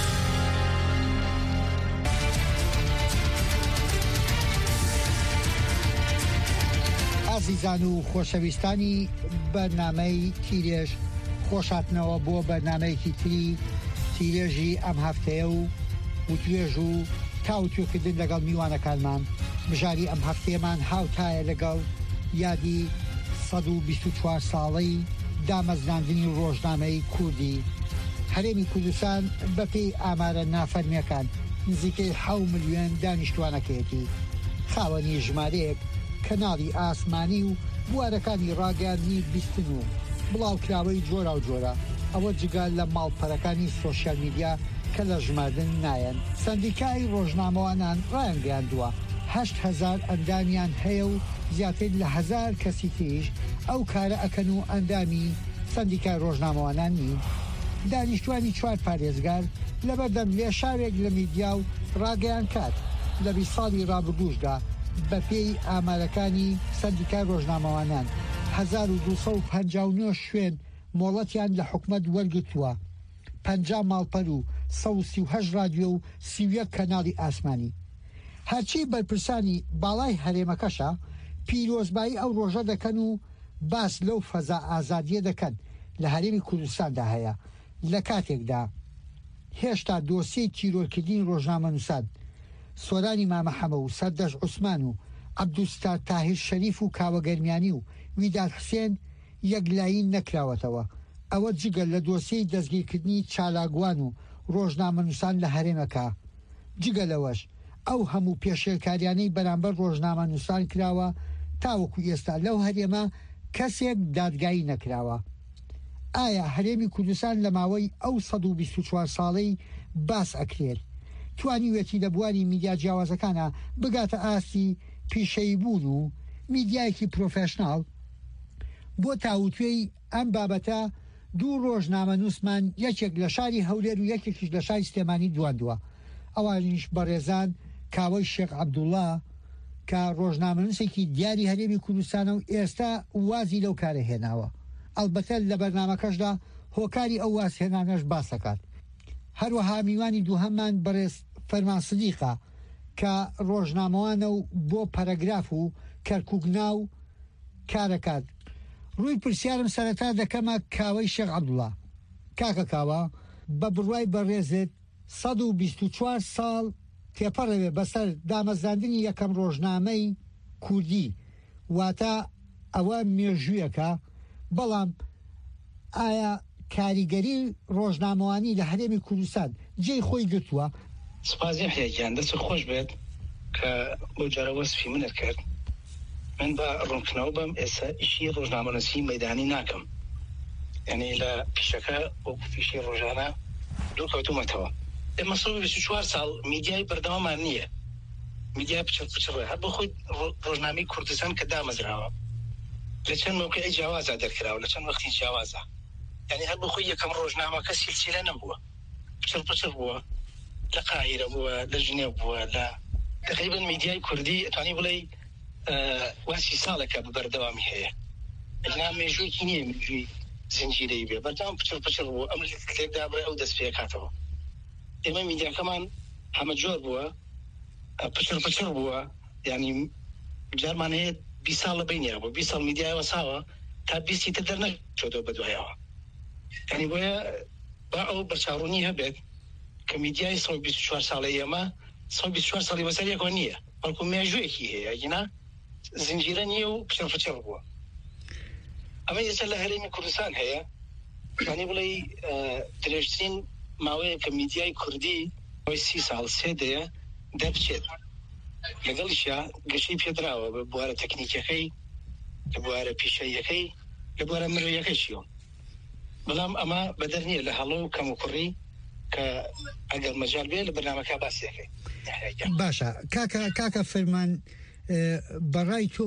عزیزان و خۆشەویستانی بەرنامەی تیرێژ، خۆشاتنەوە بۆ بەرنامەیەکی تری تیرێژی ئەم هەفتەیە و توێژ و تاوتوێکردن لەگەڵ میوانەکانمان. بژاری ئەم هەفتەیەمان هاوتایە لەگەڵ یادی 124 ساڵەی دامەزراندنی ڕۆژنامەی کوردی. هەرێمی کوردستان بەپێی ئامارە نافەرمیەکان نزیکەی 7 ملیۆن دانیشتوانەکەیەتی، خاوەنی ژمارەیەک کەناڵی ئاسمانی و بوارەکانی ڕاگەاندنی بیستن و بڵاوکراوەی جۆرا و جۆرە، ئەوە جگە لە ماڵپەرەکانی سۆشیال میدیا کە لە ژماردن نایەن. سەندیکای ڕۆژنامەوانان ڕایانگەاندووە 8,000 ئەندامیان هەیە و زیاتر لە 1000 کەسی تریش ئەو کارە ئەکەن و ئەندامی سەندیکای ڕۆژنامەوانان نین. دانیشتوانی 4 پارێزگار لەبەردەم لێشارێک لە میدیا و ڕاگەیان کات لە 20 ساڵی ڕابردووشدا بەپێی ئامارەکانی سەندیکای ڕۆژنامەوانان 1259 شوێن مۆڵەتیان لە حکومەت وەرگرتووە، 50 ماڵپەر و 138 رادیۆ و 31 کەناڵی ئاسمانی. هەرچی بەرپرسانی باڵای هەرێمەکەشە پیرۆزبایی ئەو ڕۆژە دەکەن و باس لەو فەزا ئازادیە دەکەن لە هەرێمی کوردستاندا هەیە. لە کاتێکدا هێشتا دۆسیەی تیرۆرکردنی ڕۆژنامەنووسان سۆرانی مامەحەمە و سەردەش عوسمان و عەبدولستار تاهیر شەریف و کاوەگەرمیانی و ویداد حوسێن یەکلایین نەکراوەتەوە. ئەوە جگەل لە دۆسیەی دەستگیرکردنی چالاکوان و ڕۆژنامەنووسان لە هەرێمەکە. جگەلەوەش ئەو هەموو پێشێرکاریانەی بەرامبەر ڕۆژنامەنووسان کراوە تاوەکو ئێستا لەو هەرێمە کەسێک دادگایی نەکراوە. ئایا هەرێمی کوردستان لە ماوەی ئەو 124 ساڵەی باس ئەکرێت توانی وێتی دەبواری میدیا جیاوازەکانە بگاتە ئاستی پیشەی بوون و میدیایەکی پرۆفێشناڵ؟ بۆ تاوتوێی ئەم بابەتە دوو ڕۆژنامەنووسمان، یەکێک لە شاری هەولێر و یەکێکیش لە شاری سلێمانی دواندووە. ئەوانیش بەڕێزان کاوەی شێخ عەبدوڵڵا کە ڕۆژنامەنووسێکی دیاری هەرێمی کوردستانە و ئێستا وازی لەو کارە هێناوە. ئەلبەتە لە بەرنامەکەشدا هۆکاری ئەو وازهێنانەش باسەکات. هەروەها میوانی دووهەممان بەڕێز فەرمان سدیقە کە ڕۆژنامەوانە و بۆ پەرەگراف و کەرکووگناو کارەکات. ڕووی پرسیارم سەرەتا دەکەمە کاوەی شێخ عەبدوڵڵا. کاکە کاوە، بە بڕوای بەڕێزت 124 ساڵ تێپەڕەوێ بەسەر دامەزراندنی یەکەم ڕۆژنامەی کوردی، واتە ئەوە مێژوویەکە، بەڵام ئایا کاریگەری ڕۆژنامەوانی لە هەرێمی کوردستان جێی خۆی گرتووە؟ سپاسی حیاکیان دەست خۆش بێت کە بۆ جارە وەسفی منت کرد. من بە ڕوونکردنەوە بەم ئێستا ئیشی ڕۆژنامەنووسی مەیدانی ناکەم، یعنی لە پیشەکە وەکو پیشی ڕۆژانە دوو کەوتومەتەوە. ئێمە 124 ساڵ میدیای بەردەوامان نییە، میدیا پچڕە هەر بۆ خۆی ڕۆژنامەی کوردستان کە دامەزراوە لچەند موقعی جیاوازە دەرکراوە لە چەند وەختی جیاوازە یعنی هەر بۆ خۆی یەکەم ڕۆژنامەکە سیلسیلە نەبووە پچڕ بووە لە قاهیرە بووە لە ژنێو بووە لە تقریبا میدیای کوردی ئەتوانی بڵێ واسی ساڵێکە بەردەوامی هەیە ئەجنا مێژوویەکی نییە مێژووی زنجیرەی بێ بەردەوام پچڕ بووە ئەم لێکدا بڵێ ئەو دەست پێکاتەوە ئێمە میدیاکەمان همه جور بووە پچڕ بووە یعنی جارمان هەیە 20 ساڵ لە بینیە بوو 20 ساڵ میدیای وەساوە تا 20 تر دەرنەچۆتەوە بەدوایەوە یعنی بۆیە با ئەو بەرچاوڕوونی هەبێت کە میدیای 124 ساڵی ئێمە 124 ساڵی بەسەر یەکەوە نییە بەڵکو مێژوویەکی هەیە ینا زنجیرە نییە و پچڕ بووە ئەمە ئێستا لە هەرێمی کوردستان هەیە یعنی بڵێ درێژترین ماوەیە کە میدیای کوردی 30 ساڵ سێدەیە دەبچێت لەگەڵیشە گەشەی پێدراوە بە بوارە تەکنیکەکەی لە بوارە پیشەیەکەی لە بوارە مرویەکەیشیەوە بەڵام ئەمە بەدەر نییە لە هەڵۆ و کەم و کوڕی کە ئەگەر مەجال بێ لە بەرنامەکە باسیەکەی باشە کاکە فەرمان بەڕای تۆ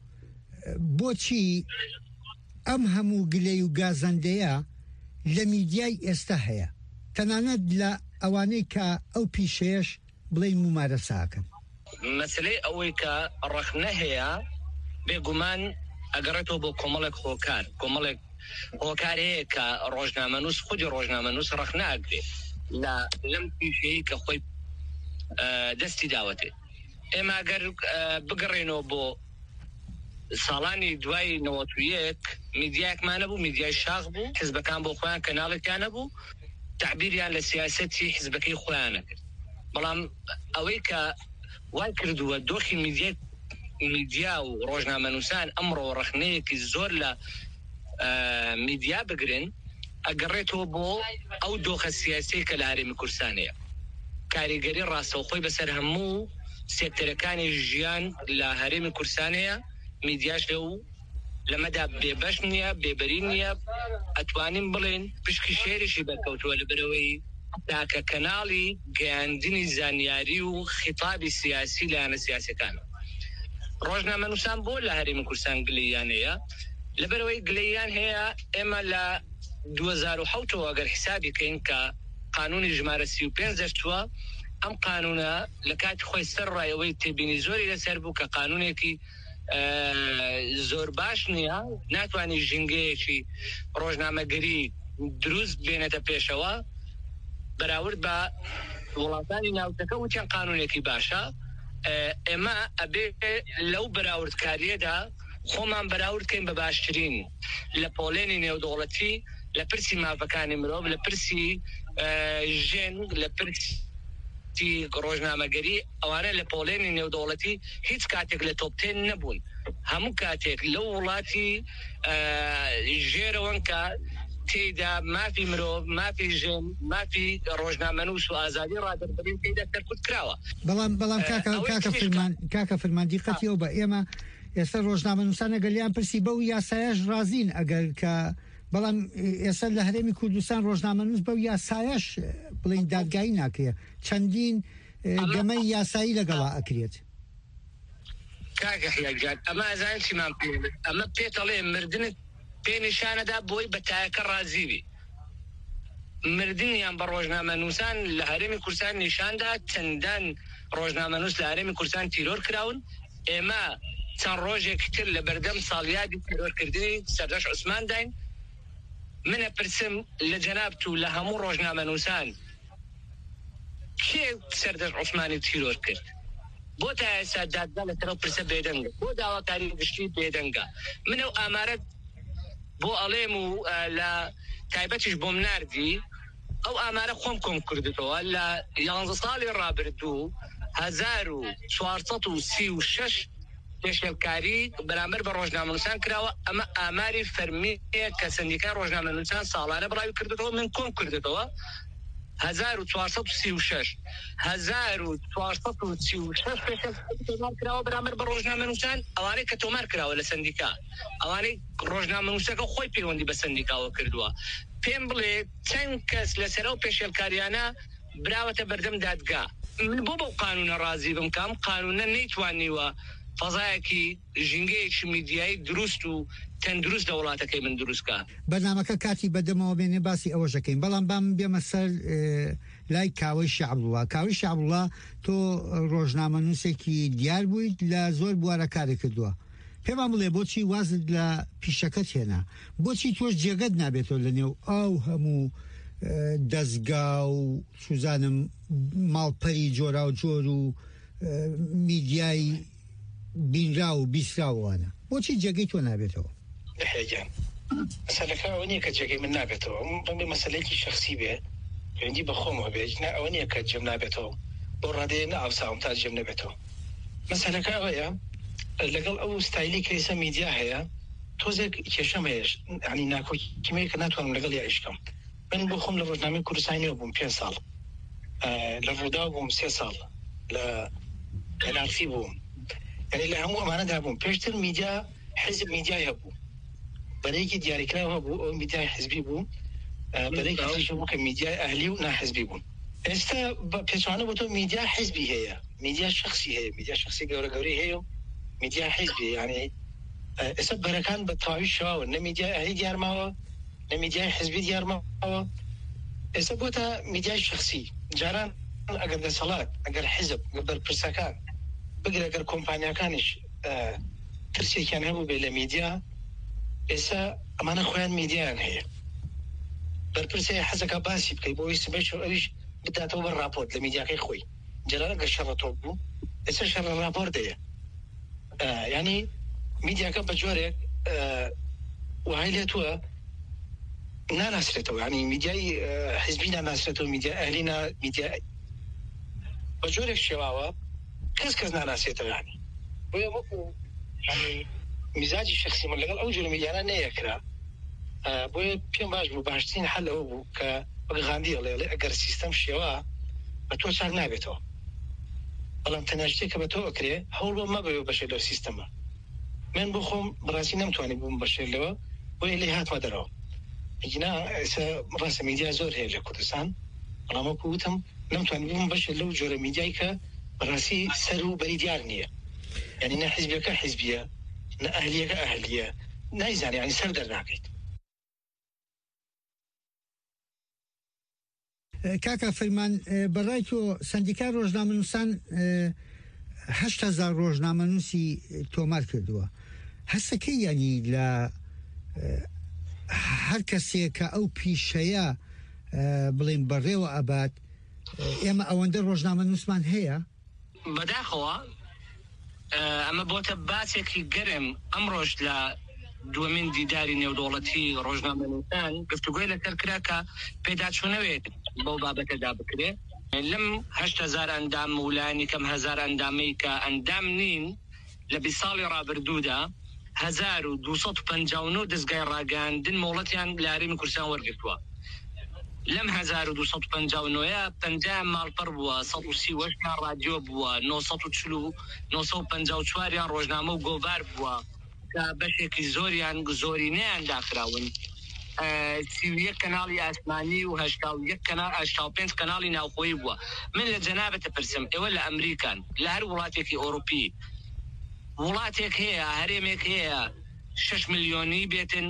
بۆچی ئەم هەموو گلەی و گازەندەیە لە میدیای ئێستا هەیە تەنانەت لە ئەوانەی کە ئەو پیشەیەش بڵێن ممارەساکەن مەسلەی ئەوەی کە ڕەخنە هەیە بێگومان ئەگەڕێتەوە بۆ کۆمەڵێک کۆمەڵێک هۆکار هەیە کە ڕۆژنامەنووس خودی ڕۆژنامەنووس ڕەخنە ئەگرێ لەم پیشەیە کە خۆی دەستی داوەتێ ئێمە ئەگەر بگەڕێنەوە بۆ ساڵانی دوای 91 میدیایەکمان نەبوو میدیای شاخ بوو حیزبەکان بۆ خۆیان کەناڵێکیان نەبوو تعبیریان لە سیاسەتی حیزبەکەی خۆیانە کرد بەڵام ئەوەی کە وای کردووە دۆخی میدیا و ڕۆژنامەنووسان ئەمڕۆ ڕەخنەیەکی زۆر لە میدیا بگرن ئەگەڕێتەوە بۆ ئەو دۆخە سیاسی کە لە هەرێمی کوردستانەیە کاریگەری ڕاستەوخۆی بەسەر هەموو سێکتەرەکانی ژیان لە هەرێمی کوردستانەیە میدیاش لەو لەمەدا بێبەش نییە بێبەری نییە ئەتوانین بڵێن پشکی شێریشی بەرکەوتووە لەبەرەوەی تاکە کەناڵی گەیاندنی زانیاری و خیتابی سیاسی لایەنە سیاسەکانە ڕۆژنامەنووسان بۆ لە هەرێمی کوردستان گلەییان هەیە لەبەرەوەی گلەییان هەیە ئێمە لە 2007 ئەگەر حسابی کەین کە قانونی ژمارە 35 دەستووە ئەم قانونە لە کاتی خۆی سەر ڕایەوەی تێبینی زۆری لەسەر بوو کە قانونێکی زۆر باش نییە ناتوانانی ژینگەیەکی ڕۆژنامەگەری دروست بێنێتە پێشەوە بەراورد بە وڵاتانی ناوچەکە وتیان قانونێکی باشە ئێمە ئەبێ لەو بەراوردکاریەدا خۆمان بەراوردکەین بە باشترین لە پۆلێنی نێودوڵەتی لە پرسی مافەکانی مرۆڤ لە پرسی ژێن لە پرسی ڕۆژنامەگەری ئەوانە لە پۆلێنی نێودوڵەتی هیچ کاتێک لە تۆپتێن نەبوون هەموو کاتێک لەو وڵاتی ژێرەوەن کە تێیدا مافی مرۆڤ مافی ژێن مافی ڕۆژنامەنووس و ئازادی ڕادەربڕین تێیدا سەرکوت کراوە بەڵام کاکە فەرمان دیقەتی ئەو بە ئێمە ئێستا ڕۆژنامەنووسانە گەلیان پرسی بەو یاسایەش رازین ئەگەر کە بەڵام ئێستا لە هەرێمی کوردستان ڕۆژنامەنووس بەو یاسایەش بڵین دادگایی ناکرێ چەندین گەمەی یاسایی لەگەڵا ئەکرێت کاکە حیاجان ئەمە ئەزانین چیمان پێ ئەمە پێتەڵێ مردنت پێ نیشانەدا بۆی بەتایەکە ڕازیبی مردنیان بە ڕۆژنامەنووسان لە هەرێمی کوردستان نیشاندا چەندان ڕۆژنامەنووس لە هەرێمی کوردستان تیرۆر کراون ئێمە چەند ڕۆژێکی تر لە بەردەم ساڵیادی تیرۆرکردنی سەردەش عوسمان داین منە پرسم لە جەنابت و لە هەموو ڕۆژنامەنووسان کێ سەردەش عوسمانی تیرۆر کرد بۆ تا ئێستا دادگا لەسەرەوە پرسە بێدەنگە بۆ داواکاری گشتی بێدەنگە منە ئامارەت بۆ ئەڵێم و لە تایبەتیش بۆم ناردی ئەو ئامارە خۆم کۆم کردێتەوە لە 11 ساڵی ڕابردوو 1436 پێشێلکاری بەرامبەر بە ڕۆژنامەنووسان کراوە ئەمە ئاماری فەرمیەیە کە سندیکای ڕۆژنامەنووسان ساڵانە بڕاوی کردێتەوە من کۆم کردێتەوە 1436 تۆمار کراوە بەرامبەر بە ڕۆژنامەنووسان ئەوانەی کە تۆمار کراوە لە سندیکا ئەوانەی ڕۆژنامەنووسەکە خۆی پەیوەندی بە سندیکاوە کردووە پێم بڵێ چەند کەس لەسەر ئەو پێشێلکاریانە براوەتە بەردەم دادگا من بۆ بەو قانونە ڕازی بم کام قانونە نەیتوانیوە فەزایەکی ژینگەیەکی میدیایی دروست و تەندروست لە وڵاتەکەی من دروستکە. بەرنامەکە کاتی بەدەمەوە بێنێ باسی ئەوەشەکەین، بەڵام بام بێمە سەر لای کاوەی شعبوڵڵا. کاوەی شعبوڵڵا تۆ ڕۆژنامەنووسێکی دیار بوویت لە زۆر بوارە کارێک کردووە. پێمان بڵێ بۆچی وازت لە پیشەکەت هێنا؟ بۆچی تۆش جێگەت نابێتەوە لە نێو ئاو هەموو دەستگا و سوزانم ماڵپەری جۆرا و جۆر و میدیای بینرا و بیسراوانە، بۆچی جێگەی تۆ نابێتەوە؟ هێجان مەسەلەکە ئەوە نییە کە جێگەی من نابێتەوە، بەڵێ مەسەلەیەکی شەخسی بێ پەیوەندی بە خۆمەوە بێ، ئەوە نییە کە جێم نابێتەوە بۆ ڕادەیە نە ئاوساوم تا جێم نەبێتەوە. مەسەلەکە ئەوەیە لەگەڵ ئەو ستایلی کەیسە میدیا هەیە تۆزێک کێشەم هەیەش، ینی ناکۆکیمەیە کە ناتوانم لەگەڵ یا ئیشکەم. من بۆ خۆم لە ڕۆژنامەی کوردستانیەوە بووم 5 ساڵ، لە ڕوودا بووم 3 ساڵ، لە نارسی بووم، یعنی لە هەموو ئەمانەدا بووم. پێشتر میدیا حزب میدیای هەبوو، بەرەیەکی دیاریکراوە بوو، ئەو میدیای حزبی بوو، بەرەیەکی تریش بوو کە میدیای ئەهلی و ناحزبی بوون. ئێستا پێچوانە بۆ تۆ میدیا حزبی هەیە، میدیا شخصی هەیە، میدیا شخصی گەورە گەورەی هەیە و میدیا حزبی، یعنی ئێستا بەرەکان بە تەواوی شەواوە، نە میدیای ئەهلی دیارماوە نە میدیای حزبی دیارماوە، ئێستا بۆتە میدیای شخصی. جاران ئەگەر دەسەڵات، ئەگەر حزب، بەرپرسەکان بگرە، ئەگەر کۆمپانیاکانیش ترسێکیان هەبوو بێ لە میدیا، ئێستا ئەمانە خۆیان میدیایان هەیە، بەرپرسێ حەزەکە باسی بکەی بۆی سبەش و ئەویش بداتەوە بە ڕاپۆرت لە میدیاکەی خۆی. جاران ئەگەر شەڕە تۆپ بوو ئێستا شەڕە ڕاپۆرت هەیە، ینی میدیاکە بە جۆرێک وهای لێتووە ناناسرێتەوە، ینی میدیای حزبی ناناسرێتەوە، میدیا ئەهلی میدیا بە جۆرێک شێواوە کەس ناناسێتەوە. ینی بۆیە وەکو میزاجی شخصی من لەگەڵ ئەو جۆرە میدیانە نەیەکرا، بۆیە پێم باش بوو باشترین حەل ئەوە بوو کە بەغاندی ئەڵێ ئەگەر سیستەم شێوە بە تۆ چاک نابێتەوە، بەڵام تەنیا شتێک کە بە تۆ ئەکرێ هەوڵ بۆ مەبەوێ بەشێ لەو سیستەمە. من بۆ خۆم بەڕاستی نەمتوانی بووم بەشێر لەوە، بۆیە لێ هاتمە دەرەوە. ئینا ئێستا ڕاستە میدیا زۆر هەیە لە کوردستان، بەڵام وەکو وتم نەمتوانی بووم بەشێر لەو جۆرە میدیای کە بەڕاستی سەر و بەری دیار نییە، یعنی نە حیزبیەکە حیزبیە نە ئەهلیەکە ئەهلیە، نایزانێ ینی سەر دەرناکەیت. کاکا فەرمان، بەڕای تۆ سەندیکای ڕۆژنامەنووسان 8,000 ڕۆژنامەنووسی تۆمار کردووە، هەستەکەی ینی لە هەر کەسێک کە ئەو پیشەیە بڵێن بەڕێوە ئەبات، ئێمە ئەوەندە ڕۆژنامەنووسمان هەیە؟ بەداخەوە ئەمە بۆتە باسێکی گەرم ئەمڕۆژ لە دووەمین دیداری نێودوڵەتی ڕۆژنامەنووسان گفتوگوی لەسەر کرا کە پێداچوونەوێت بەو بابەتەدا بکرێ. لەم 8,000 ئەندام و لایەنی کەم 1000 ئەندامەی کە ئەندام نین لە 20 ساڵی ڕابردوودا 1259 دەستگای ڕاگەاندن مۆڵەتیان لە هەرێمی کوردستان وەرگرتووە. لەم 1259 50 ماڵپەر بووە، 130 ڕادیۆ بووە، 954 ڕۆژنامە و گۆڤار بووە کە بەشێکی زۆرینەیان داخراون، 31 کەناڵی ئاسمانی و 85 کەناڵی ناوخۆیی بووە. من لە جەنابەتە پرسم، ئێوە لە ئەمریکان لە هەر وڵاتێکی ئۆروپی وڵاتێک هەیە، هەرێمێک هەیە 6 ملیۆنی بێتن،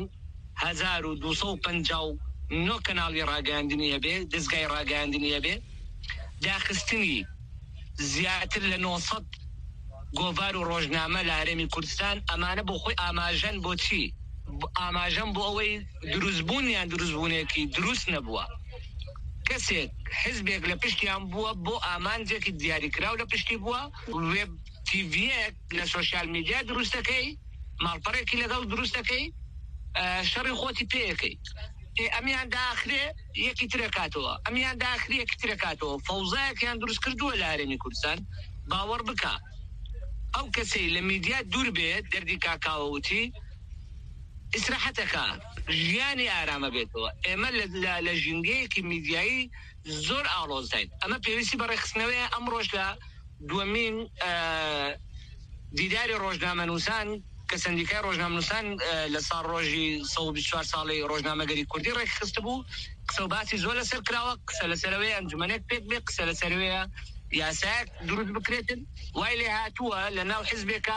1259 کەناڵی ڕاگەاندنی هەبێ، دەستگای ڕاگەاندنی هەبێ، داخستنی زیاتر لە 900 گۆڤار و ڕۆژنامە لە هەرێمی کوردستان. ئەمانە بۆ خۆی ئاماژەن بۆ چی؟ ئاماژەن بۆ ئەوەی دروستبوونیان دروستبوونێکی دروست نەبووە، کەسێک حزبێک لە پشتیان بووە بۆ ئامانجێکی دیاریکراو لە پشتی بووە، وێب تیڤیەک لە سۆشیال میدیا دروستەکەی، ماڵپەڕێکی لەگەڵ دروستەکەی، شەڕی خۆتی پێیەکەی، ئەمیان داخرێ یەکی ترەکاتەوە، ئەمیان داخرێ یەکی ترەکاتەوە، فەوزایەکیان دروست کردووە لە هەرێمی کوردستان. باوەڕ بکە ئەو کەسەی لە میدیا دوور بێت دەردی کاکاوەوتی ئیسراحەتەکە، ژیانی ئارامە بێتەوە. ئێمە لە ژینگەیەکی میدیایی زۆر ئاڵۆزداین. ئەمە پێویستی بەڕێخستنەوەیە ئەمڕۆژ لە دووەمین دیداری ڕۆژنامەنووسان کە سەندیکای ڕۆژنامەنووسان لە ساڵ ڕۆژی 124 ساڵی ڕۆژنامەگەری کوردی ڕێکخست بوو، قسە و باسی زۆر لەسەر کراوە، قسە لەسەرەوەی ئەنجومەنێک پێک بێ، قسە لەسەرەوەیە یاسایەک دروست بکرێتن. وای لێ هاتووە لە ناو حیزبێکە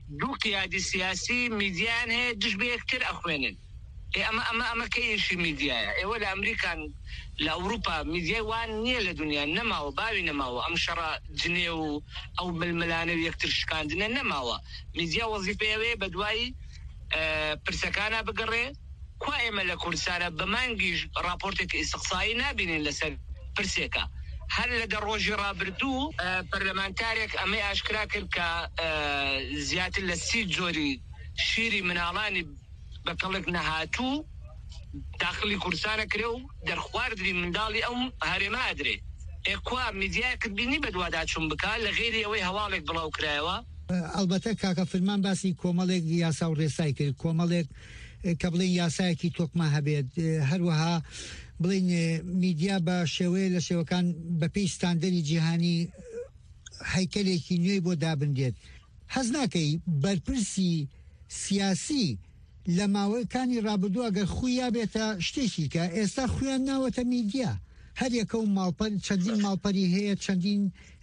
دوو قیادی سیاسی میدیان هەیە دش بە یەکتر ئەخوێنن ئەمە کەیشی میدیایە ئێوە لە ئەمریکان لە ئەوروپا میدیای وان نییە لە دنیا نەماوە باوی نەماوە ئەم شەڕە جنێ و ئەو ململانە و یەکتر شکاندنە نەماوە میدیا وەزیفەیەوێ بە دوایی پرسەکانە بگەڕێ کوا ئێمە لە کوردستانە بە مانگیش راپۆرتێکی ئیستقسایی نابینین لەسەر پرسێکە هەر لەگە ڕۆژی ڕابردوو پەرلەمانتارێک ئەمەی ئاشکرا کرد کە زیاتر لە 30 جۆری شیری مناڵانی بەکەڵک نەهاتوو داخلی کوردستانە کرێ و دەرخواردنی منداڵی ئەو هەرێمە ئەدرێ ئێکوا میدیایەکت بینی بە دوواداچوون بکە لە غێری ئەوەی هەواڵێک بڵاو کرایەوە ئەلبەتە کاکە فرمان باسی کۆمەڵێک یاسا و ڕێسای کرد کۆمەڵێک کە بڵێن یاسایەکی تۆکما هەبێت هەروەها بڵین میدیا بە شێوەیە لە شێوەکان بەپێی ستاندەری جیهانی هەیکەلێکی نوێی بۆ دابندێت حەز ناکەی بەرپرسی سیاسی لە ماوەیەکانی ڕابردووە ئەگەر خویا بێتە شتێکی کە ئێستا خویان ناوەتە میدیا هەر یەکە و ماڵپەر چەندین ماڵپەری هەیە چەندین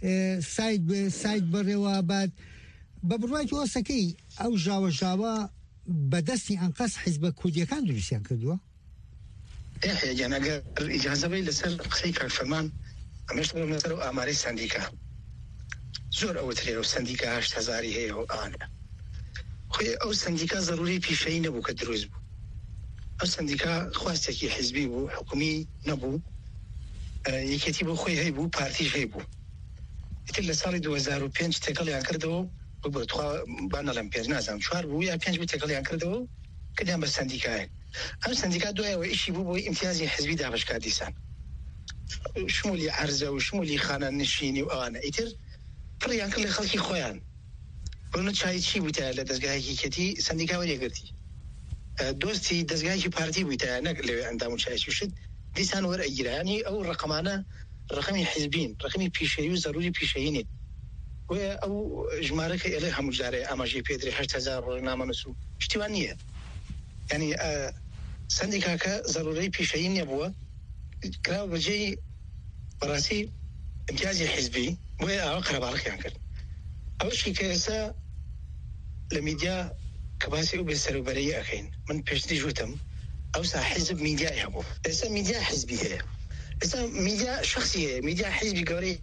سایت بەڕێوە باد بە بڕوای تۆسەکەی ئەو ژاوە بەدەستی ئەنقەس حیزبە کوردیەکان دروستیان کردووە یان ئەگەر ئیجازە بی لەسەر قسەی کاک فەرمان ئەمەش بڵێم لەسەر و ئامارەی سندیکا زۆر ئەوەترێ و سندیکا 8,000 هەیە و ئانە خۆی ئەو سندیکا ضروری پیشەیی نەبوو کە دروست بوو ئەو سندیکا خواستێکی حیزبی بوو حکومی نەبوو یەکێتی بۆ خۆی هەیە بوو پارتیش هەیە بوو ئیتر لە ساڵی 2005 تێکەڵیان کردەوە بانەڵم پێ نازانم 4 بوو یا 5 بوو تێکەڵیان کردەوە کردیان بە سندیکایە ئەم سندیکا دوایەوە ئیشی بوو بۆی ئیمتیازی حزبی دابشکا دیسان شمولی عەرزە و شمولی خانە نشینی و ئەوانە ئیتر پڕیان کرد لە خەڵکی خۆیان بۆنە چای چی بوویتە لە دەستگایەکی کەتی سندیکا وەرێگرتی دۆستی دەستگایەکی پارتی بوویتە نەک لەوێ ئەندام و چایکی شت دیسان وەرئەگیرانی ئەو ڕقەمانە ڕقەمی حزبین ڕقەمی پیشەیی و ضروری پیشەیینێت وە ئەو ژمارەکە ئێڵێ هەموو جارێ ئاماژەی پێدرێ 8,000 ڕۆژنامە نووس و شتیوان نییە یعنی سندیکاکە ضروری پیشەیی نەبووە کراوە بەجێی بەڕاستی امتیازی حزبی بۆیە ئەوە قەرەباڵقیان کرد ئەوشی کە ئێستا لە میدیا کە باسی ئەو بێسەروبەرەیی ئەکەین من پێشتری ژوتم ئەوسا حزب میدیای هەبوو ئێستا میدیا حزبی هەیە ئێستا میدیا شخصی هەیە میدیا حزبی گەورەی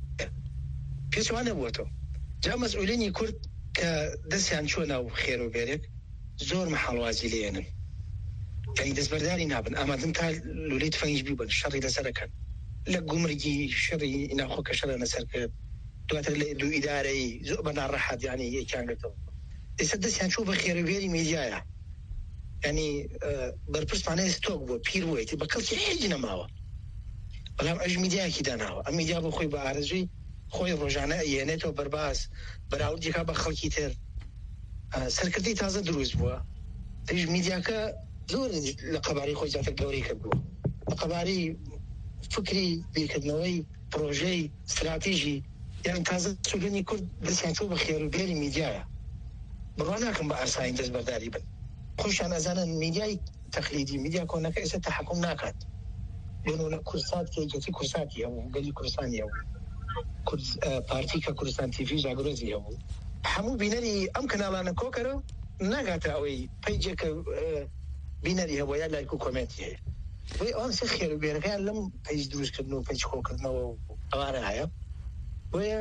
پێچوان نەبووەتەوە جا مەسئولینی کورد کە دەستیان چوە ناو خێر و بێرێک زۆر مەحاڵوازی لێنن یعنی دەستبەرداری نابن ئامادەن تا لولەی تفەنگیش بیبن شەڕی لەسەرەکەن لە گومرگی شەڕی ناخۆکە شەڕە لەسەر کرد دواتر لە دوو ئیدارەی زۆر بە ناڕەحەت یعنی یەکیان گرتەوە ئێستا دەستیان چوو بە خێرەبێری میدیایە یعنی بەرپرسمانەیە ستۆک بووە پیر بوویەتی بە کەڵکی هیچ نەماوە بەڵام ئەژ میدیایەکی داناوە ئەم میدیا بۆ خۆی بە ئارەزوی خۆی ڕۆژانە ئەیێنێتەوە بەرباز بەراوردێکا بە خەڵکی تر سەرکردی تازە دروست بووە تیژ میدیاکە زۆر لە قەباری خۆی زیاتر گەورەی کردبووە لە قەباری فکری بیرکردنەوەی پرۆژەی استراتیژی یان تازە سولێنی کورد دەستیان چوو بە خێروبێری میدیایە بڕوا ناکەم بە ئاسایی دەستبەرداری بن خۆشیان ئەزانن میدیای تەقلیدی میدیا کۆنەکە ئێستا تەحەکوم ناکات بێنە کورسات کێجەتی کورساتی هەبوو گەلی کوردستانی هەبوو پارتی کە کوردستان تیڤی ژاگرۆزی هەبوو هەموو بینەری ئەم کەناڵانە کۆکەرە ناگاتە ئەوەی پەیجێکە بینەری هەبوو یا لایک و کۆمنتی هەیە بۆی ئەوان سێ خێروبێرەکەیان لەم پەیج دروستکردن و پەیج خۆکردنەوە ئەوانە هەیە بۆیە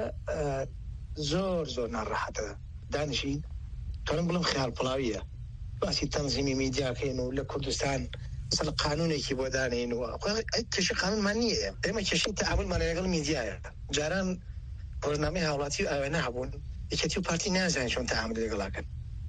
زۆر ناڕەحەتە دانیشین تۆرم بڵم خیال پڵاویە باسی تەنزیمی میدیاکەین و لە کوردستان مثل قانونێکی بۆ دانین و کێشە قانونمان نییە ئێمە کێشەی تەعاملمان لەگەڵ میدیایە جاران ڕۆژنامەی هاوڵاتی و ئاوێنە هەبوون یەکێتی و پارتی نازانین چۆن تەعامل لەگەڵاکەن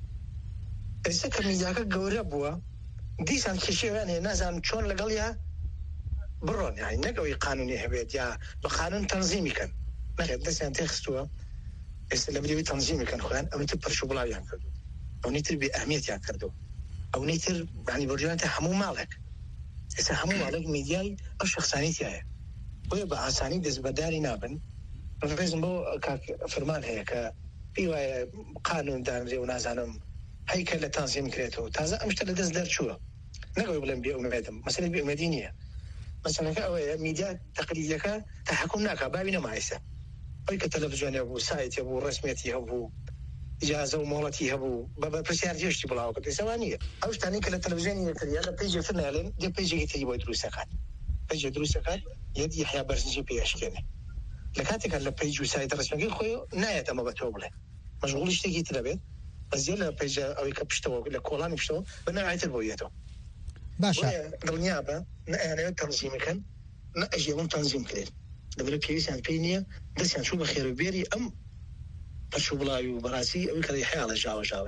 ئێستا کە میدیاکە گەورە بووە دیسان کێشەیان هەیە نازانم چۆن لەگەڵیا بڕۆن یعنی نەگەوەی قانونی هەبێت یا بە قانون تەنزیمیکەن نەخێت دەستیان تێخستووە ئێستا لە برێوی تەنزیمیکەن خۆیان ئەوەیتر پەرش و بڵاویان کردو ئەوەیتر بێ ئەهمیەتیان کردو ئەوەیتر ینی بەڕێوانتە هەموو ماڵێک ئێستا هەموو ماڵێک میدیای ئەو شەخصانیتیایە بۆیە بە ئاسانی دەستبەرداری نابن ڕێزم بۆ کاک فەرمان هەیە کە پێی وایە قانون دانرێ و نازانم هەیکە لە تەنزیم کرێتەوە تازە ئەم شتە لە دەست دەرچووە نەگەوەی بڵێم بێئومێدم مەسەلەی بێئومێدی نییە مەسەلەکە ئەوەیە میدیا تەقلیدیەکە تەحەکوم ناکات باوی نەما ئێستا ئەوەی کە تەلەڤیزیۆنێ بوو سایتێ بوو ڕسمیەتی هەبوو إجازة ومولتي هبو بسيار جيشتي بلاو كده سوانية أوش تاني كلا تلفزيون يكتري هذا بيجي فرنا لين دي بيجي تجيبوا دروس أكاد بيجي دروس أكاد يدي يحيى برزنجي بيش كده لكاتك على بيجي وسايد رسمي خوي ناية ما بتوبله مشغول يشتكي تلبيت بس يلا بيجي أو يكبشتوا ولا كولان يكبشتوا بنا عيت البويته باشا بالنيابة أنا تنظيم كان نأجي من تنظيم كده دبل كيس عن بينيا بس يعني شو بخير بيري أم شو بلايو براسي أو كذا يحيى على جاوا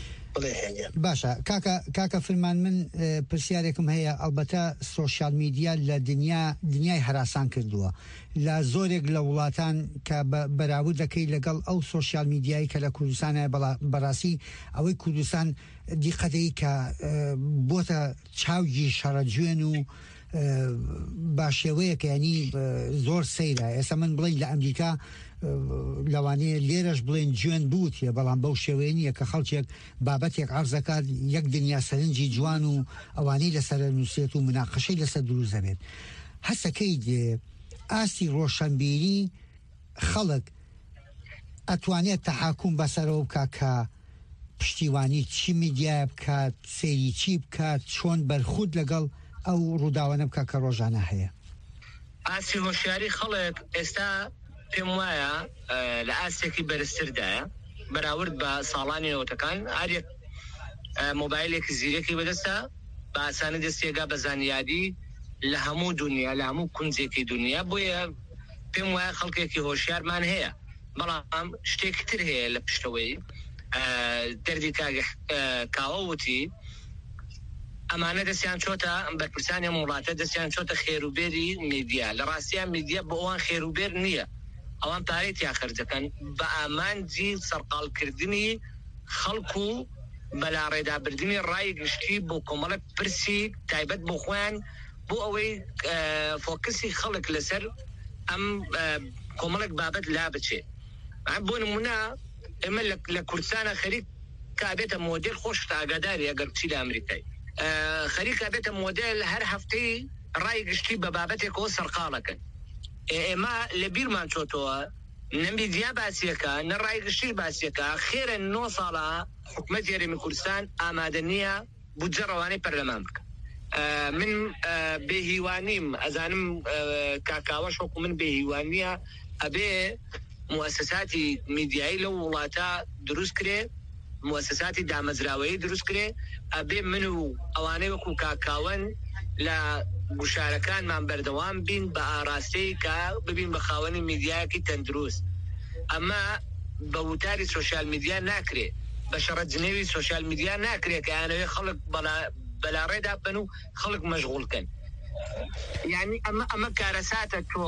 باشا كاكا فرمان من پرسیارێکم هەیە ئەلبەتە سۆشیال میدیا لە دنیای هەراسان کردووە لە زۆرێک لە وڵاتان کە بەراورد دەکەی لەگەڵ ئەو سۆشیال میدیایی کە لە کوردستانە بەڕاستی ئەوەی کوردستان دیقەدەی کە بۆتە چاوی شەڕەجوێن و باشێوەیەکە ینی زۆر سەیرە ئێستا من بڵێ لە ئەمریکا لەوانەیە لێرەش بڵێن جوێن بوتیە بەڵام بەو شێوەیە نیە کە خەڵکێک بابەتێک عەرزەکات یەک دنیا سەرنجی جوان و ئەوانەی لەسەر نووسێت و مناقەشەی لەسەر دروست دەبێت هەستەکەی دێ ئاستی ڕۆشنبیری خەڵک ئەتوانێت تەحاکوم بەسەرەوە بکە کە پشتیوانی چی میدیایە بکات سەیری چی بکات چۆن بەرخورد لەگەڵ ئەو ڕووداوانە بکە کە ڕۆژانە هەیە ئاسی هۆشیاری خەڵک ئێستا پێم وایە لە ئاستێکی بەرزتردایە بەراورد بە ساڵانی نەوەتەکان هەرێک مۆبایلێکی زیرەکی بەدەستە بە ئاسانی دەستێگا بە زانیاری لە هەموو دنیا لە هەموو کونجێکی دنیا بۆیە پێم وایە خەڵکێکی هۆشیارمان هەیە بەڵام شتێکی تر هەیە لە پشتەوەی دەردی کاوە وتی ئەمانە دەستیان چۆتە بەرپرسانی وڵاتە دەستیان چۆتە خێروبێری میدیا لە ڕاستیان میدیا بۆ ئەوان خێروبێر نییە ئەوان پارەی تیا خەرج دەکەن بە ئامانجی سەرقاڵکردنی خەڵک و بەلاڕێدابردنی ڕای گشتی بۆ کۆمەڵک پرسی تایبەت بۆ خۆیان بۆ ئەوەی فۆکسی خەڵک لەسەر ئەم کۆمەڵک بابەت لا بچێ بۆ نمونە ئێمە لە کوردستانە خەریک کابێتە مۆدێل خۆش ئاگاداری ئەگەر بچی لە ئەمریکای خەریکە بێتە مۆدێل هەر هەفتەی ڕای گشتی بە بابەتێکەوە سەرقاڵەکەن ئێمە لە بیرمان چۆتەوە نە میدیا باسیەکە نە ڕای گشتی باسیەکە خێرە 9 ساڵە حکومەت هێرێمی کوردستان ئامادە نییە بودجە ڕەوانەی پەرلەمان بکە من بێهیوانیم ئەزانم کاکاوەش وەکو من بێهیوانیە ئەبێ موسساتی میدیایی لەو وڵاتە دروست کرێ موسساتی دامەزراوەیی دروست کرێ ئەبێ من و ئەوانەی وەکو کاکاوەن لە گوشارەکانمان بەردەوام بین بە ئاراستەی کە ببین بە خاوەنی میدیایەکی تەندروست ئەمە بە وتاری سۆشیال میدیا ناکرێ بە شەڕە جنێوی سۆشیال میدیا ناکرێ کە یانەوێ خەڵک بەلاڕێدا بن و خەڵک مەشغوڵکەن یعنی ئەمە کارەساتە تۆ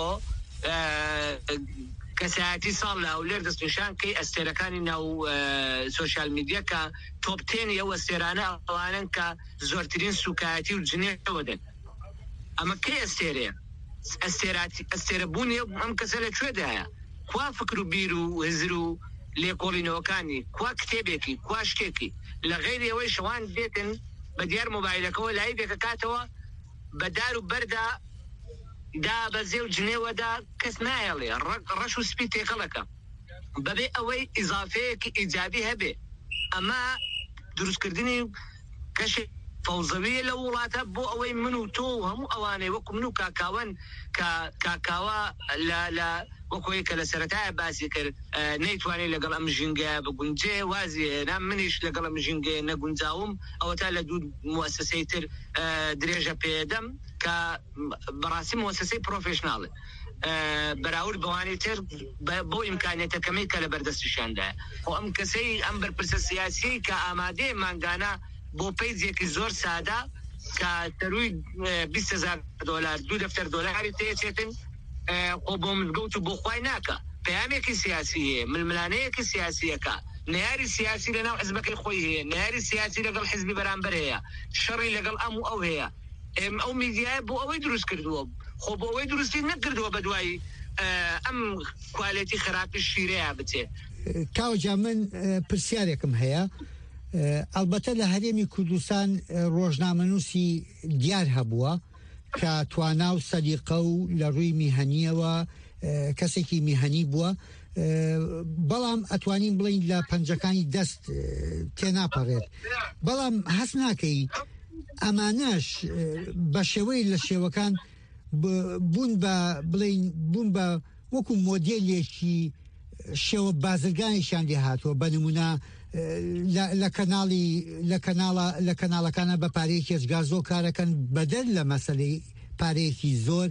کەسایەتی ساڵ لە هەولێر دەستنیشان کەی ئەستێرەکانی ناو سۆشیال میدیا کە تۆپتێنی ئەو ئەستێرانە ئەوانن کە زۆرترین سوکایەتی و جنێوە دەن ئەمە کەی ئەستێرەیە ئەستێرەبوونی ئەم کەسە لەکوێدایە کوا فکر و بیر و هزر و لێکۆڵینەوەکانی کوا کتێبێکی کوا شتێکی لە غەیری ئەوەی شەوان دێتن بە دیار مۆبایلەکەەوە لای دێکەکاتەوە بە دار و بەردا دا بەزێ و جنێوەدا کەس نایەڵێ ڕەش و سپی تێکەڵەکە بەبێ ئەوەی ئیزافەیەکی ئیجابی هەبێ ئەمە دروستکردنی کەشێک فەوزەویە لە وڵاتە بۆ ئەوەی من و تۆ و هەموو ئەوانەی وەکو من و کاکاوەن کە کاکاوە لە وەکۆی کە لە سەرەتایە باسی کرد نەیتوانێت لەگەڵ ئەم ژینگە بگونجێ وازیێ منیش لەگەڵ ئەم ژینگە نەگونجاوم ئەوە تا لە دوو موسسەی تر درێژە پێدەم کە بەڕاستی موسسەی پرۆفێشناڵە بەراورد بەوانی تر بۆ ئیمکانێتەکەمەی کە لە بەردەستیشاندایە ئەم کەسەی ئەم بەرپرسە سیاسی کە ئامادەیە مانگانە بۆ پەیجێکی زۆر سادە کە تەروی $20,000 دوو دەفتەر دۆلاری تێچێتن خۆ بۆ مزگەوت و بۆ خوای ناکە پەیامێکی سیاسیە ململانەیەکی سیاسیەکە نەیاری سیاسی لەناو حزبەکەی خۆی هەیە نەیاری سیاسی لەگەڵ حزبی بەرامبەر هەیە شەڕی لەگەڵ ئەم و ئەو هەیە ئەو میدیایە بۆ ئەوەی دروست کردووە خۆ بۆ ئەوەی درستی نەکردووە بە دوایی ئەم کوالێتی خراپی شیرەیە بچێت کاوەجا من پرسیارێکم هەیە ئەلبەتە لە هەرێمی کوردستان ڕۆژنامەنووسی دیار هەبووە کە توانا و سەلیقە و لە ڕووی میهەنیەوە کەسێکی میهەنی بووە بەڵام ئەتوانین بڵین لە پەنجەکانی دەست تێناپەڕێت بەڵام هەست ناکەی ئەمانەش بە شێوەی لە شێوەکان بوون بە وەکو مۆدێلێکی شێوە بازرگانیشان لێ هاتووە بە نمونە لە کەناڵەکانە بە پارەیەکی هێزگار زۆر کارەکەن بەدەر لە مەسەلەی پارەیەکی زۆر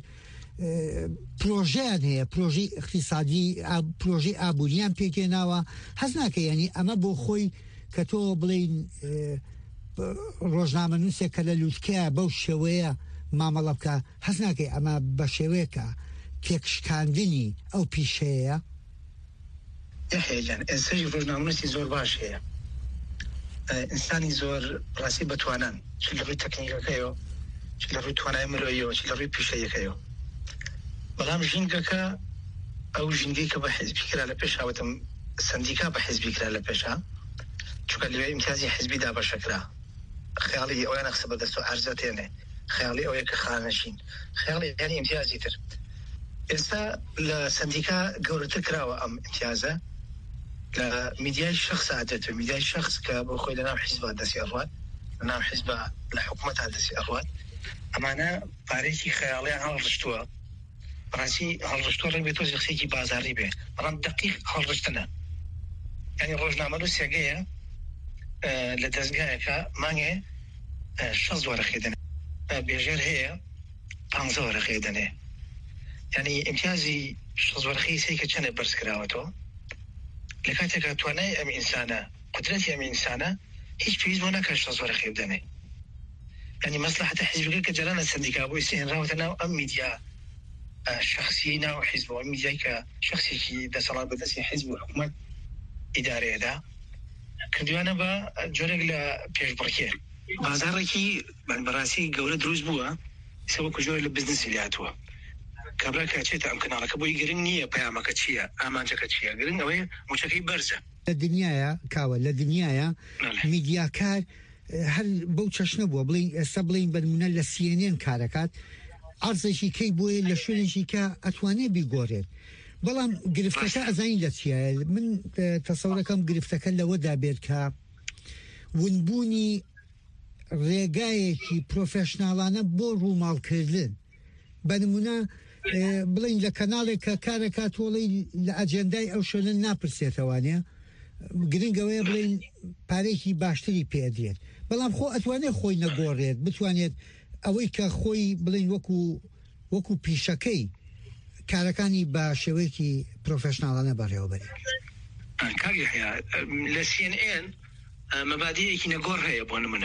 پرۆژیان هەیە پرۆژی اقتصادی پرۆژی ئابووریان پێکێناوە هەز ناکە ینی ئەمە بۆ خۆی کە تۆ بڵین ڕۆژنامەنووسێک کە لە لووتکەیە بەو شێوەیە مامەڵە بکە هەز ناکەی ئەمە بە شێوەیەکە تێکشکاندنی ئەو پیشەیە هەیەجان ئێستاژی ڕۆژنامەنووسی زۆر باش هەیە ئینسانی زۆر ڕاستی بەتوانان چ لە ڕووی تەکنیکەکەیەوە چ لە ڕووی توانای مرۆیەوە چ لە ڕووی پیشەیەکەیەوە بەڵام ژینگەکە ئەو ژینگەی کە بە حیزبی کرا لە پێشاوەتم سندیکا بە حیزبی کرا لە پێشا چونکە لەوێ ئیمتیازی حیزبیدا بەشەکرا خەیاڵی ئەویان قسە بەدەست و عەرزە تێنێ خەیاڵی ئەوەیە کە خانەشین خەیاڵی یعنی ئیمتیازی تر ئێستا لە سندیکا گەورەتر کراوە ئەم ئیمتیازە لە میدیای شخص عادەت و میدیای شخص کە بۆ خۆی لەناو حیزبا دەستی ئەڕوات لەناو حیزبا لە حکوومەتان دەستی ئەڕوات ئەمانە پارێکی خەیاڵیان هەڵڕشتووە ڕاستی هەڵڕشتووە ڕێک بێت تۆ شخصێکی بازاڕی بێ بەڵام دقیق هەڵڕشتنە ینی ڕۆژنامەنووسێگەیە لە دەستگایەکە مانگێ 6 وەرەخێ دەنێ بێژێر هەیە 15 وەرەخێ دەنێ ینی ئیمتیازی 6 وەرەخەی سەیکە چەندە بەرز کراوەتەوە لە کاتێکە توانای ئەم ئینسانە قدرەتی ئەم ئینسانە هیچ پێویست بۆ ناکات 6 وەرەخێ بدەنێ ینی مەسلحەتە حیزبەکە کە جەرانە سندیکا بۆی سێنراوەتە ناو ئەم میدیا شخصی ناو حیزب و میدیای کە شخصێکی دەسەڵات بەدەستی حیزب و حکوومەت ئیدارەیەدا کردوانە بە جۆرێک لە پێشبڕکێ بازارێکی بەڕاستی گەورە دروست بووە سەوەکو جۆر لە بزنسی لاتووە کابرا کاچێتە ئەم کەناڵەکە بۆی گرنگ نییە پەیامەکە چییە ئامانجەکە چییە گرنگ ئەوەیە موچەکەی بەرزە لە دنیاە کاوە لە دنیاە میدیاکار هەر بەو چەشنە بووە بڵین ئێستا بڵین بەنمونە لە CNN کارەکات عرضێکی کەی بۆیە لە شوێنێکی کە ئەتوانێ بیگۆڕێت بەڵام گرفتەکە ئەزانی لە چیە من تەسەورەکەم گرفتەکە لەوەدا بێت کە ونبوونی ڕێگایەکی پرۆفێشناڵانە بۆ ڕووماڵکردن بە نمونە بڵین لە کەناڵێک کە کارەکە تۆڵی لە ئەجێندای ئەو شوێنە ناپرسێتەوانێ گرنگەوەیە بڵین پارێکی باشتری پێدرێت بەڵام خۆ ئەتوانێت خۆی نەگۆڕێت بتوانێت ئەوەی کە خۆی بڵین وەکو پیشەکەی کارەکانی بە شێوەیەکی پرۆفێشناڵانە بەڕێوەبەری کاری هەیە لە CNN مەبادیەکی نەگۆڕ هەیە بۆ نمونە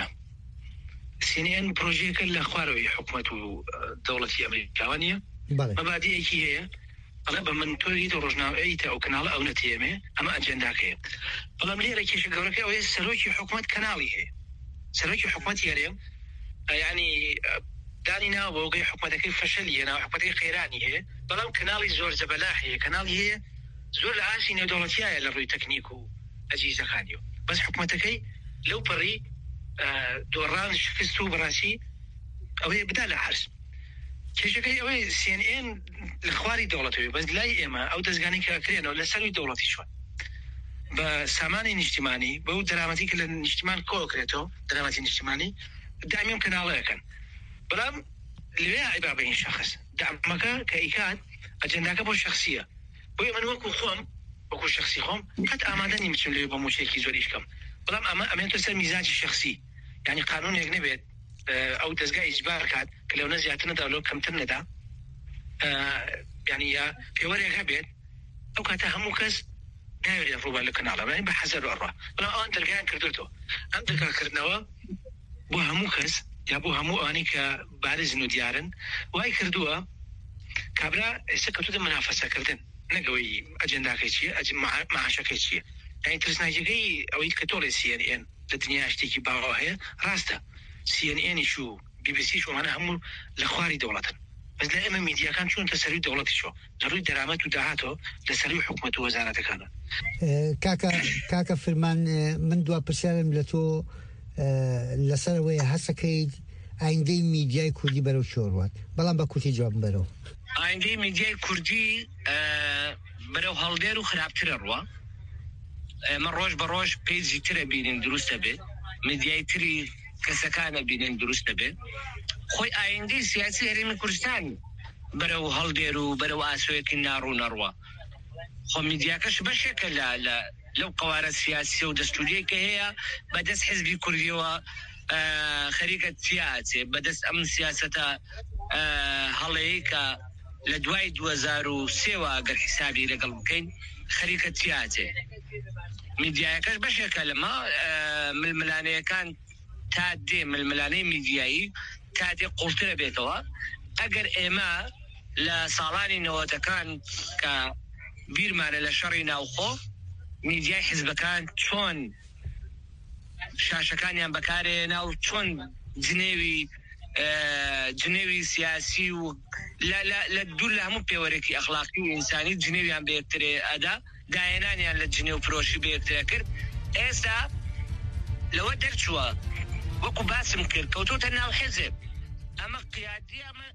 CNN پرۆژەیەکە لە خوارەوەی حکوومەت و دەوڵەتی ئەمریکاوانیە مەبادیەکی هەیە ئەڵێ بە من تۆی ڕۆژنامەیە ئەو کەناڵە ئەو نەتێمێ ئەمە ئەجەنداکەیە بەڵام لێرە کێشە گەورەکە ئەوەیە سەرۆکی حکوومەت کەناڵی هەیە سەرۆکی حکوومەت یارێ ینی دانی ناو بە وەگەی حکوومەتەکەی فەشەلیە ناو حکوومەتەکەی قەیرانی هەیە بەڵام کەناڵی زۆر جەبەلا هەیە کەناڵی هەیە زۆر لە ئاسی نێودەوڵەتیایە لە ڕووی تەکنیک و ئەجیزەکانیەوە بەس حکوومەتەکەی لەو پەڕی دۆڕان شکست و بەڕاستی ئەوەیە بدا لە عەرز کێشەکەی ئەوەی CNN لە خواری دەوڵەتەوەی بەس لای ئێمە ئەو دەستگانی کە کرێنەوە لە سەروی دەوڵەتی چوون بە سامانی نیشتیمانی بەو دەرامەتی کە لە نیشتیمان کۆکرێتەوە دەرامەتی نیشتیمانی دامیم کەناڵەکەن بەڵام لێ عیبا بە این شخص دامەکە کە ئیکات ئەجەنداکە بۆ شخصیە بۆیە من وەکو خۆم وەکو شخصی خۆم قەت ئامادە نیم بچم لێ بە موچەیەکی زۆریش کەم بەڵام ئەمە ئەمێنێتە سەر میزاجی شخصی یعنی قانونێک نەبێت ئەو دەستگای ئیجبار کات کە لەونە زیاتر نەدا لەو کەمتر نەدا یعنی یا پێوەرێک هەبێت ئەو کاتە هەموو کەس ناوێت ڕووبار لە کەناڵە بە حەزەر ئەڕوا بەڵام ئەوان دەرگایان کردوێتەوە ئەم دەرگاکردنەوە بۆ هەموو کەس یا بۆ هەموو ئەوانی کە بارزن و دیارن وای کردووە کابرا ئێستا کەوتوتە منافەسەکردن نەگەوەی ئەجەنداکەی چییە مەعاشەکەی چییە یعنی ترسناکیەکەی ئەوەی کە تۆڵێ CNN لە دنیا شتێکی باوە هەیە ڕاستە CNNیش و BBC شومانە هەموو لە خواری دەوڵەتن بەس لە ئێمە میدیاکان چۆنتە سەروی دەوڵەتی شۆ لە ڕووی دەرامەت و داهاتەوە لە سەروی حکوومەت و وەزارەتەکانە کاکە فرمان من دوا پرسیارم لە تۆ لەسەرەوەی هەسەکەیت ئایندەی میدیای کوردی بەرەو چۆڕوات بەڵام بە کورتی جواب بەرەوە ئایندەی میدیای کوردی بەرەو هەڵدێر و خراپترە ڕوە ئێمە ڕۆژ بە ڕۆژ پێیجی ترە بینین دروستە بێت میدیای تری کەسەکانە بینین دروستە بێت خۆی ئایندەی سیاسی هەرێمی کوردستان بەرەو هەڵدێر و بەرەو ئاسۆیەکی ناڕوو نەڕوە خۆ میدیاکەش بەشێکە لەو قوارە سیاسی و دەستوریەکە هەیە بەدەست حیزبی کوردیەوە خەریکە تیاچێ بەدەست ئەم سیاسەتە هەڵەیە کە لە دوای 2003 ئەگەر حسابی لەگەڵ بکەین خەریکە تیاچێ میدیایەکەش بەشێکە لەمە ململانەیەکان تا دێ ململانەی میدیایی تا دێ قوڵترە بێتەوە ئەگەر ئێمە لە ساڵانی نەوەتەکان کە بیرمانە لە شەڕی ناوخۆ میدیای حیزبەکان چۆن شاشەکانیان بەکارێنا و چۆن جنێوی سیاسی و لە دوور لە هەموو پێوەرێکی ئەخلاقی و ئینسانی جنێویان بەیەکترێ ئەدا داهێنانیان لە جنێو فرۆشی بەیەکترە کرد ئێستا لەوە دەرچووە وەکو باسم کرد کەوتوتە ناو حیزب ئەمە قیادی